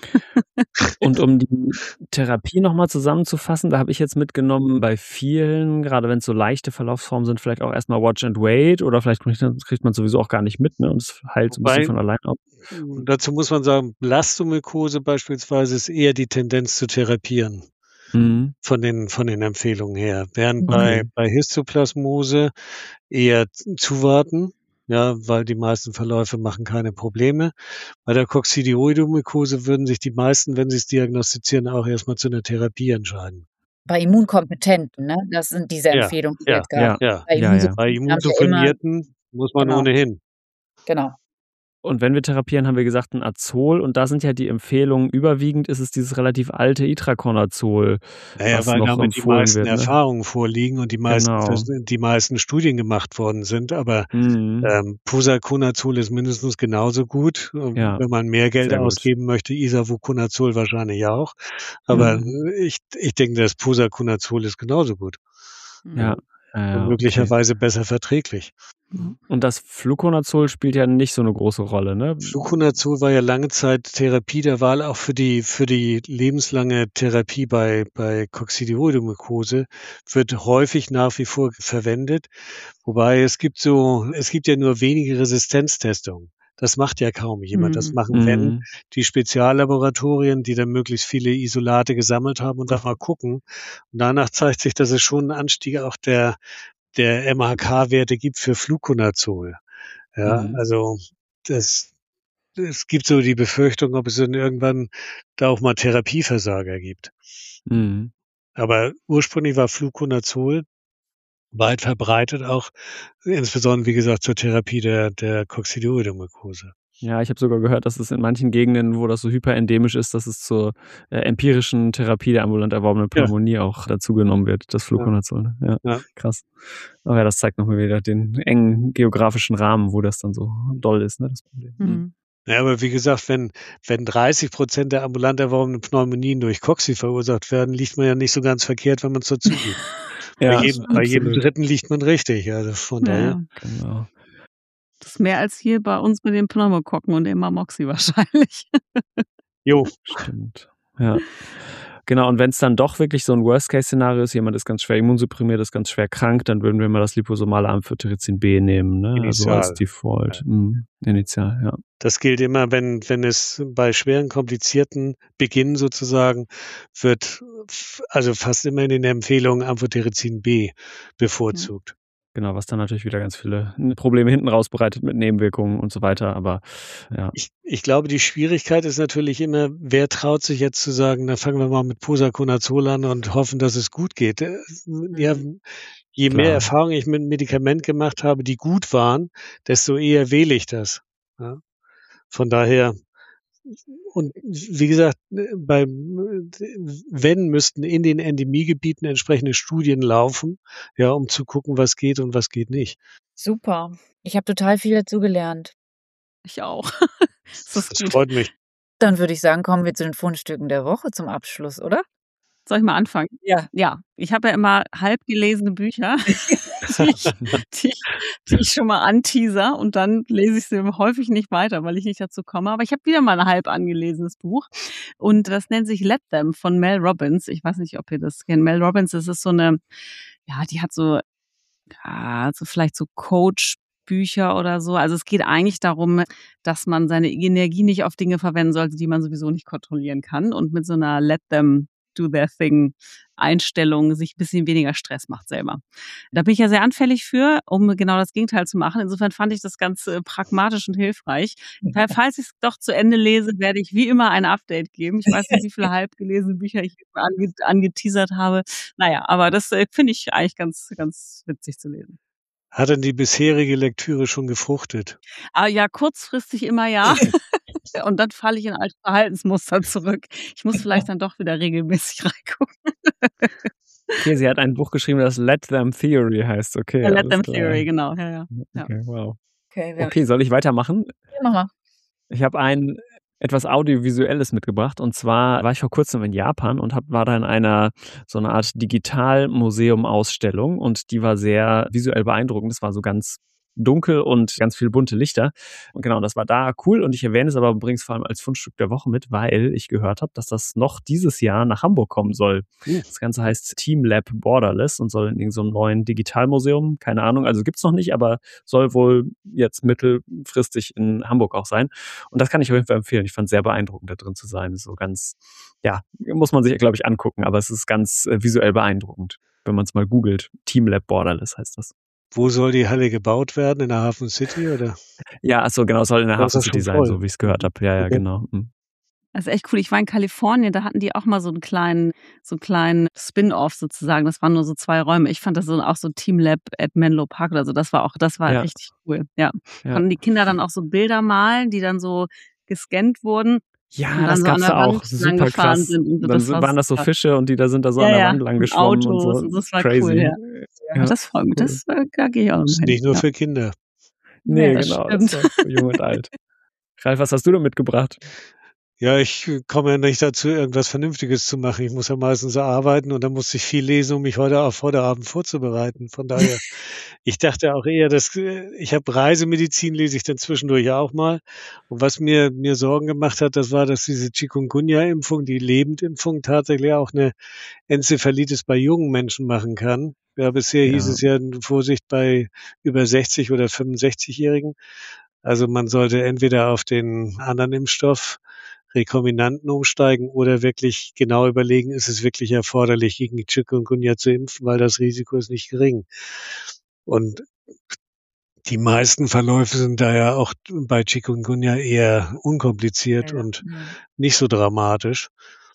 Und um die Therapie noch mal zusammenzufassen, da habe ich jetzt mitgenommen, bei vielen, grade wenn's so leichte Verlaufsformen sind, vielleicht auch erst mal Watch and Wait oder vielleicht kriegt man's sowieso auch gar nicht mit, ne, und es heilt so 'n bisschen Wobei von allein auf. dazu muss man sagen, Blastomykose beispielsweise ist eher die Tendenz zu therapieren Mhm. von den Empfehlungen her. Während Okay. bei Histoplasmose eher zuwarten, ja, weil die meisten Verläufe machen keine Probleme. Bei der Coccidioidomykose würden sich die meisten, wenn sie's diagnostizieren, auch erst mal zu 'ner Therapie entscheiden. Bei Immunkompetenten, ne? Das sind diese Ja, Empfehlungen, die wir ja, jetzt gerade Ja, ja. bei ja, ja. Bei Immunsupprimierten haben wir immer Immunsupprimierten muss man genau, ohnehin. genau. Und wenn wir therapieren, haben wir gesagt, 'n Azol und da sind ja die Empfehlungen überwiegend ist es dieses relativ alte Itraconazol, Na ja, was weil noch damit die empfohlen meisten wird, ne? Erfahrungen vorliegen und Genau. die meisten Studien gemacht worden sind. Aber, Mhm. Posaconazol ist mindestens genauso gut. Ja, Wenn man mehr Geld sehr gut. ausgeben möchte, Isavuconazol wahrscheinlich auch. Aber, Mhm. ich denke, das Posaconazol ist genauso gut Ja, Mhm. ja, und ja, okay. möglicherweise besser verträglich. Ja. Und das Fluconazol spielt ja nicht so 'ne große Rolle, ne? Fluconazol war ja lange Zeit Therapie der Wahl, auch für die lebenslange Therapie bei Coccidioidomykose, wird häufig nach wie vor verwendet. Wobei es gibt ja nur wenige Resistenztestungen. Das macht ja kaum jemand. Das Mhm. machen, wenn, Mhm. die Speziallaboratorien, die dann möglichst viele Isolate gesammelt haben und da mal gucken. Und danach zeigt sich, dass es schon 'n Anstieg auch der MHK-Werte gibt für Fluconazol. Ja, Mhm. also das es gibt so die Befürchtung, ob es dann irgendwann da auch mal Therapieversager gibt. Mhm. Aber ursprünglich war Fluconazol weit verbreitet, auch insbesondere, wie gesagt, zur Therapie der Coccidioidomykose. Ja, ich habe sogar gehört, dass es in manchen Gegenden, wo das so hyperendemisch ist, dass es zur, empirischen Therapie der ambulant erworbenen Ja, Pneumonie auch dazugenommen wird, das ja, Fluconazol, ne? Ja, ja. krass. Aber ja, das zeigt noch mal wieder den engen geografischen Rahmen, wo das dann so doll ist, ne, das Problem. Mhm. Mhm. Ja, aber wie gesagt, wenn 30% der ambulant erworbenen Pneumonien durch Cocci verursacht werden, liegt man ja nicht so ganz verkehrt, wenn man's dazugibt. Bei Ja, jedem absolut. Dritten liegt man richtig. Also von daher. Ja, Genau. das ist mehr als hier bei uns mit den Pneumokokken und dem Mamoxi wahrscheinlich. Jo, Stimmt. Ja. Genau, und wenn es dann doch wirklich so ein Worst-Case-Szenario ist, jemand ist ganz schwer immunsupprimiert, ist ganz schwer krank, dann würden wir mal das liposomale Amphotericin B nehmen, ne? Also als initial. Default. Initial, ja. Das gilt immer, wenn es bei schweren, komplizierten Beginn sozusagen wird, also fast immer in den Empfehlungen Amphotericin B bevorzugt. Genau, was dann natürlich wieder ganz viele Probleme hinten raus bereitet mit Nebenwirkungen und so weiter, aber ja. Ich glaube, die Schwierigkeit ist natürlich immer, wer traut sich jetzt zu sagen, na fangen wir mal mit Posaconazol an und hoffen, dass es gut geht. Ja, je Klar. mehr Erfahrung ich mit Medikamenten gemacht habe, die gut waren, desto eher wähle ich das. Ja. Von daher, und wie gesagt, wenn müssten in den Endemiegebieten entsprechende Studien laufen, ja, um zu gucken, was geht und was geht nicht. Super. Ich habe total viel dazu gelernt. Ich auch. Ist das Das gut? freut mich. Dann würde ich sagen, kommen wir zu den Fundstücken der Woche zum Abschluss, oder? Soll ich mal anfangen? Ja. Ja, ich habe ja immer halb gelesene Bücher, die ich schon mal anteaser und dann lese ich sie häufig nicht weiter, weil ich nicht dazu komme. Aber ich habe wieder mal ein halb angelesenes Buch und das nennt sich Let Them von Mel Robbins. Ich weiß nicht, ob ihr das kennt. Mel Robbins, das ist so eine, ja, die hat so vielleicht so Coach-Bücher oder so. Also es geht eigentlich darum, dass man seine Energie nicht auf Dinge verwenden sollte, die man sowieso nicht kontrollieren kann und mit so einer Let Them Do Their Thing Einstellung sich ein bisschen weniger Stress macht selber. Da bin ich ja sehr anfällig für, um genau das Gegenteil zu machen. Insofern fand ich das ganz pragmatisch und hilfreich. Falls ich es doch zu Ende lese, werde ich wie immer ein Update geben. Ich weiß nicht, wie viele halb gelesene Bücher ich angeteasert habe. Naja, aber das finde ich eigentlich ganz, ganz witzig zu lesen. Hat denn die bisherige Lektüre schon gefruchtet? Ah ja, kurzfristig immer ja. Und dann falle ich in alte Verhaltensmuster zurück. Ich muss vielleicht dann doch wieder regelmäßig reingucken. Okay, sie hat ein Buch geschrieben, das Let Them Theory heißt. Okay, Let alles Them klar. Theory, genau. Ja. Okay, wow. Okay, Okay, soll ich weitermachen? Ja, mach mal. Ich habe ein etwas Audiovisuelles mitgebracht, und zwar war ich vor Kurzem in Japan und war da in einer so eine Art Digitalmuseum-Ausstellung, und die war sehr visuell beeindruckend. Es war so ganz dunkel und ganz viele bunte Lichter. Und genau, das war da cool, und ich erwähne es aber übrigens vor allem als Fundstück der Woche mit, weil ich gehört habe, dass das noch dieses Jahr nach Hamburg kommen soll. Das Ganze heißt Team Lab Borderless und soll in irgendeinem neuen Digitalmuseum, keine Ahnung, also gibt's noch nicht, aber soll wohl jetzt mittelfristig in Hamburg auch sein. Und das kann ich auf jeden Fall empfehlen. Ich fand es sehr beeindruckend, da drin zu sein. So ganz, ja, muss man sich, glaube ich, angucken, aber es ist ganz visuell beeindruckend, wenn man es mal googelt. Team Lab Borderless heißt das. Wo soll die Halle gebaut werden? In der Hafen City oder? Ja, achso, genau, es soll in der Das ist Hafen City schon sein, voll. so wie ich es gehört habe. Ja, Okay. genau. Das ist echt cool. Ich war in Kalifornien, da hatten die auch mal so einen kleinen Spin-off sozusagen. Das waren nur so 2 Räume. Ich fand das auch so Team Lab at Menlo Park oder so. Das war Ja. richtig cool. Ja. Ja. Konnten die Kinder dann auch so Bilder malen, die dann so gescannt wurden. Ja, Und dann das so an gab's der da auch. Wand Super langgefahren krass. sind und so. Dann Das war waren das so super. Fische, und die da sind da so Ja, an der ja, Wand lang und geschwommen und Autos so. und das war Crazy. cool, ja. Ja, Das freut mich. cool. Da gehe ich auch noch Das ist hin. nicht nur Ja. für Kinder. Nee, das genau, stimmt. das ist für jung und alt. Ralf, was hast du denn mitgebracht? Ja, ich komme ja nicht dazu, irgendwas Vernünftiges zu machen. Ich muss ja meistens arbeiten, und dann musste ich viel lesen, um mich heute Abend vorzubereiten. Von daher, ich dachte auch eher, dass ich habe Reisemedizin, lese ich dann zwischendurch auch mal. Und was mir Sorgen gemacht hat, das war, dass diese Chikungunya-Impfung, die Lebendimpfung, tatsächlich auch eine Enzephalitis bei jungen Menschen machen kann. Ja, bisher hieß Ja. es ja, Vorsicht bei über 60 oder 65-Jährigen. Also man sollte entweder auf den anderen Impfstoff, Rekombinanten, umsteigen oder wirklich genau überlegen, ist es wirklich erforderlich, gegen die Chikungunya zu impfen, weil das Risiko ist nicht gering. Und die meisten Verläufe sind daher auch bei Chikungunya eher unkompliziert und nicht so dramatisch.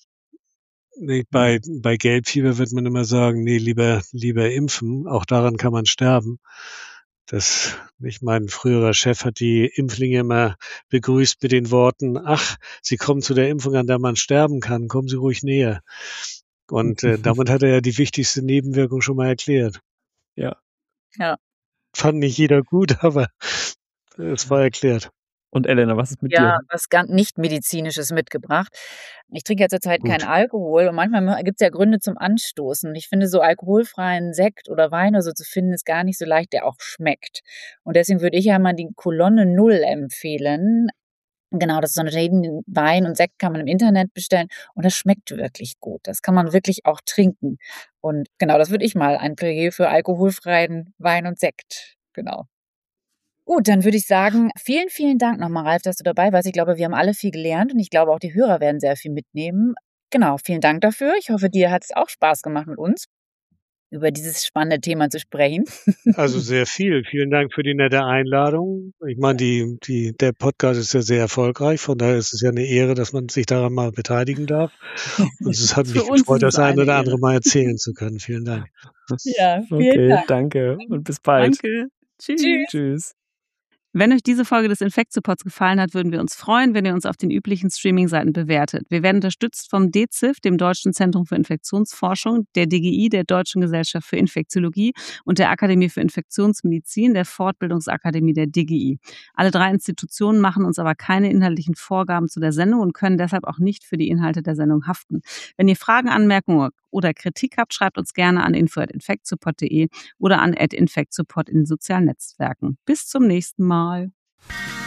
Bei Gelbfieber wird man immer sagen, nee, lieber impfen. Auch daran kann man sterben. Mein früherer Chef hat die Impflinge immer begrüßt mit den Worten: Ach, Sie kommen zu der Impfung, an der man sterben kann. Kommen Sie ruhig näher. Und damit hat er ja die wichtigste Nebenwirkung schon mal erklärt. Ja. Ja. Fand nicht jeder gut, aber es war erklärt. Und Elena, was ist mit dir? Ja, was ganz nicht-medizinisches mitgebracht. Ich trinke ja zurzeit keinen Gut. Alkohol und manchmal gibt's ja Gründe zum Anstoßen. Ich finde, so alkoholfreien Sekt oder Wein oder so zu finden, ist gar nicht so leicht, der auch schmeckt. Und deswegen würde ich ja mal die Kolonne Null empfehlen. Genau, das ist so 'ne den Wein und Sekt kann man im Internet bestellen und das schmeckt wirklich gut. Das kann man wirklich auch trinken. Und genau, das würde ich mal ein Plädoyer für alkoholfreien Wein und Sekt. Genau. Gut, dann würde ich sagen, vielen, vielen Dank nochmal, Ralf, dass du dabei warst. Ich glaube, wir haben alle viel gelernt und ich glaube, auch die Hörer werden sehr viel mitnehmen. Genau, vielen Dank dafür. Ich hoffe, dir hat es auch Spaß gemacht, mit uns über dieses spannende Thema zu sprechen. Also sehr viel. Vielen Dank für die nette Einladung. Ich meine, der Podcast ist ja sehr erfolgreich, von daher ist es ja eine Ehre, dass man sich daran mal beteiligen darf. Und es hat Für mich uns gefreut, ist es das eine eine oder Ehre. andere mal erzählen zu können. Vielen Dank. Ja, vielen Okay, Dank. danke und bis bald. Danke. Tschüss. Tschüss. Tschüss. Wenn euch diese Folge des Infektsuports gefallen hat, würden wir uns freuen, wenn ihr uns auf den üblichen Streaming-Seiten bewertet. Wir werden unterstützt vom DZIF, dem Deutschen Zentrum für Infektionsforschung, der DGI, der Deutschen Gesellschaft für Infektiologie und der Akademie für Infektionsmedizin, der Fortbildungsakademie der DGI. Alle 3 Institutionen machen uns aber keine inhaltlichen Vorgaben zu der Sendung und können deshalb auch nicht für die Inhalte der Sendung haften. Wenn ihr Fragen, Anmerkungen oder Kritik habt, schreibt uns gerne an info@infektsupport.de oder an @infektsupport in den sozialen Netzwerken. Bis zum nächsten Mal.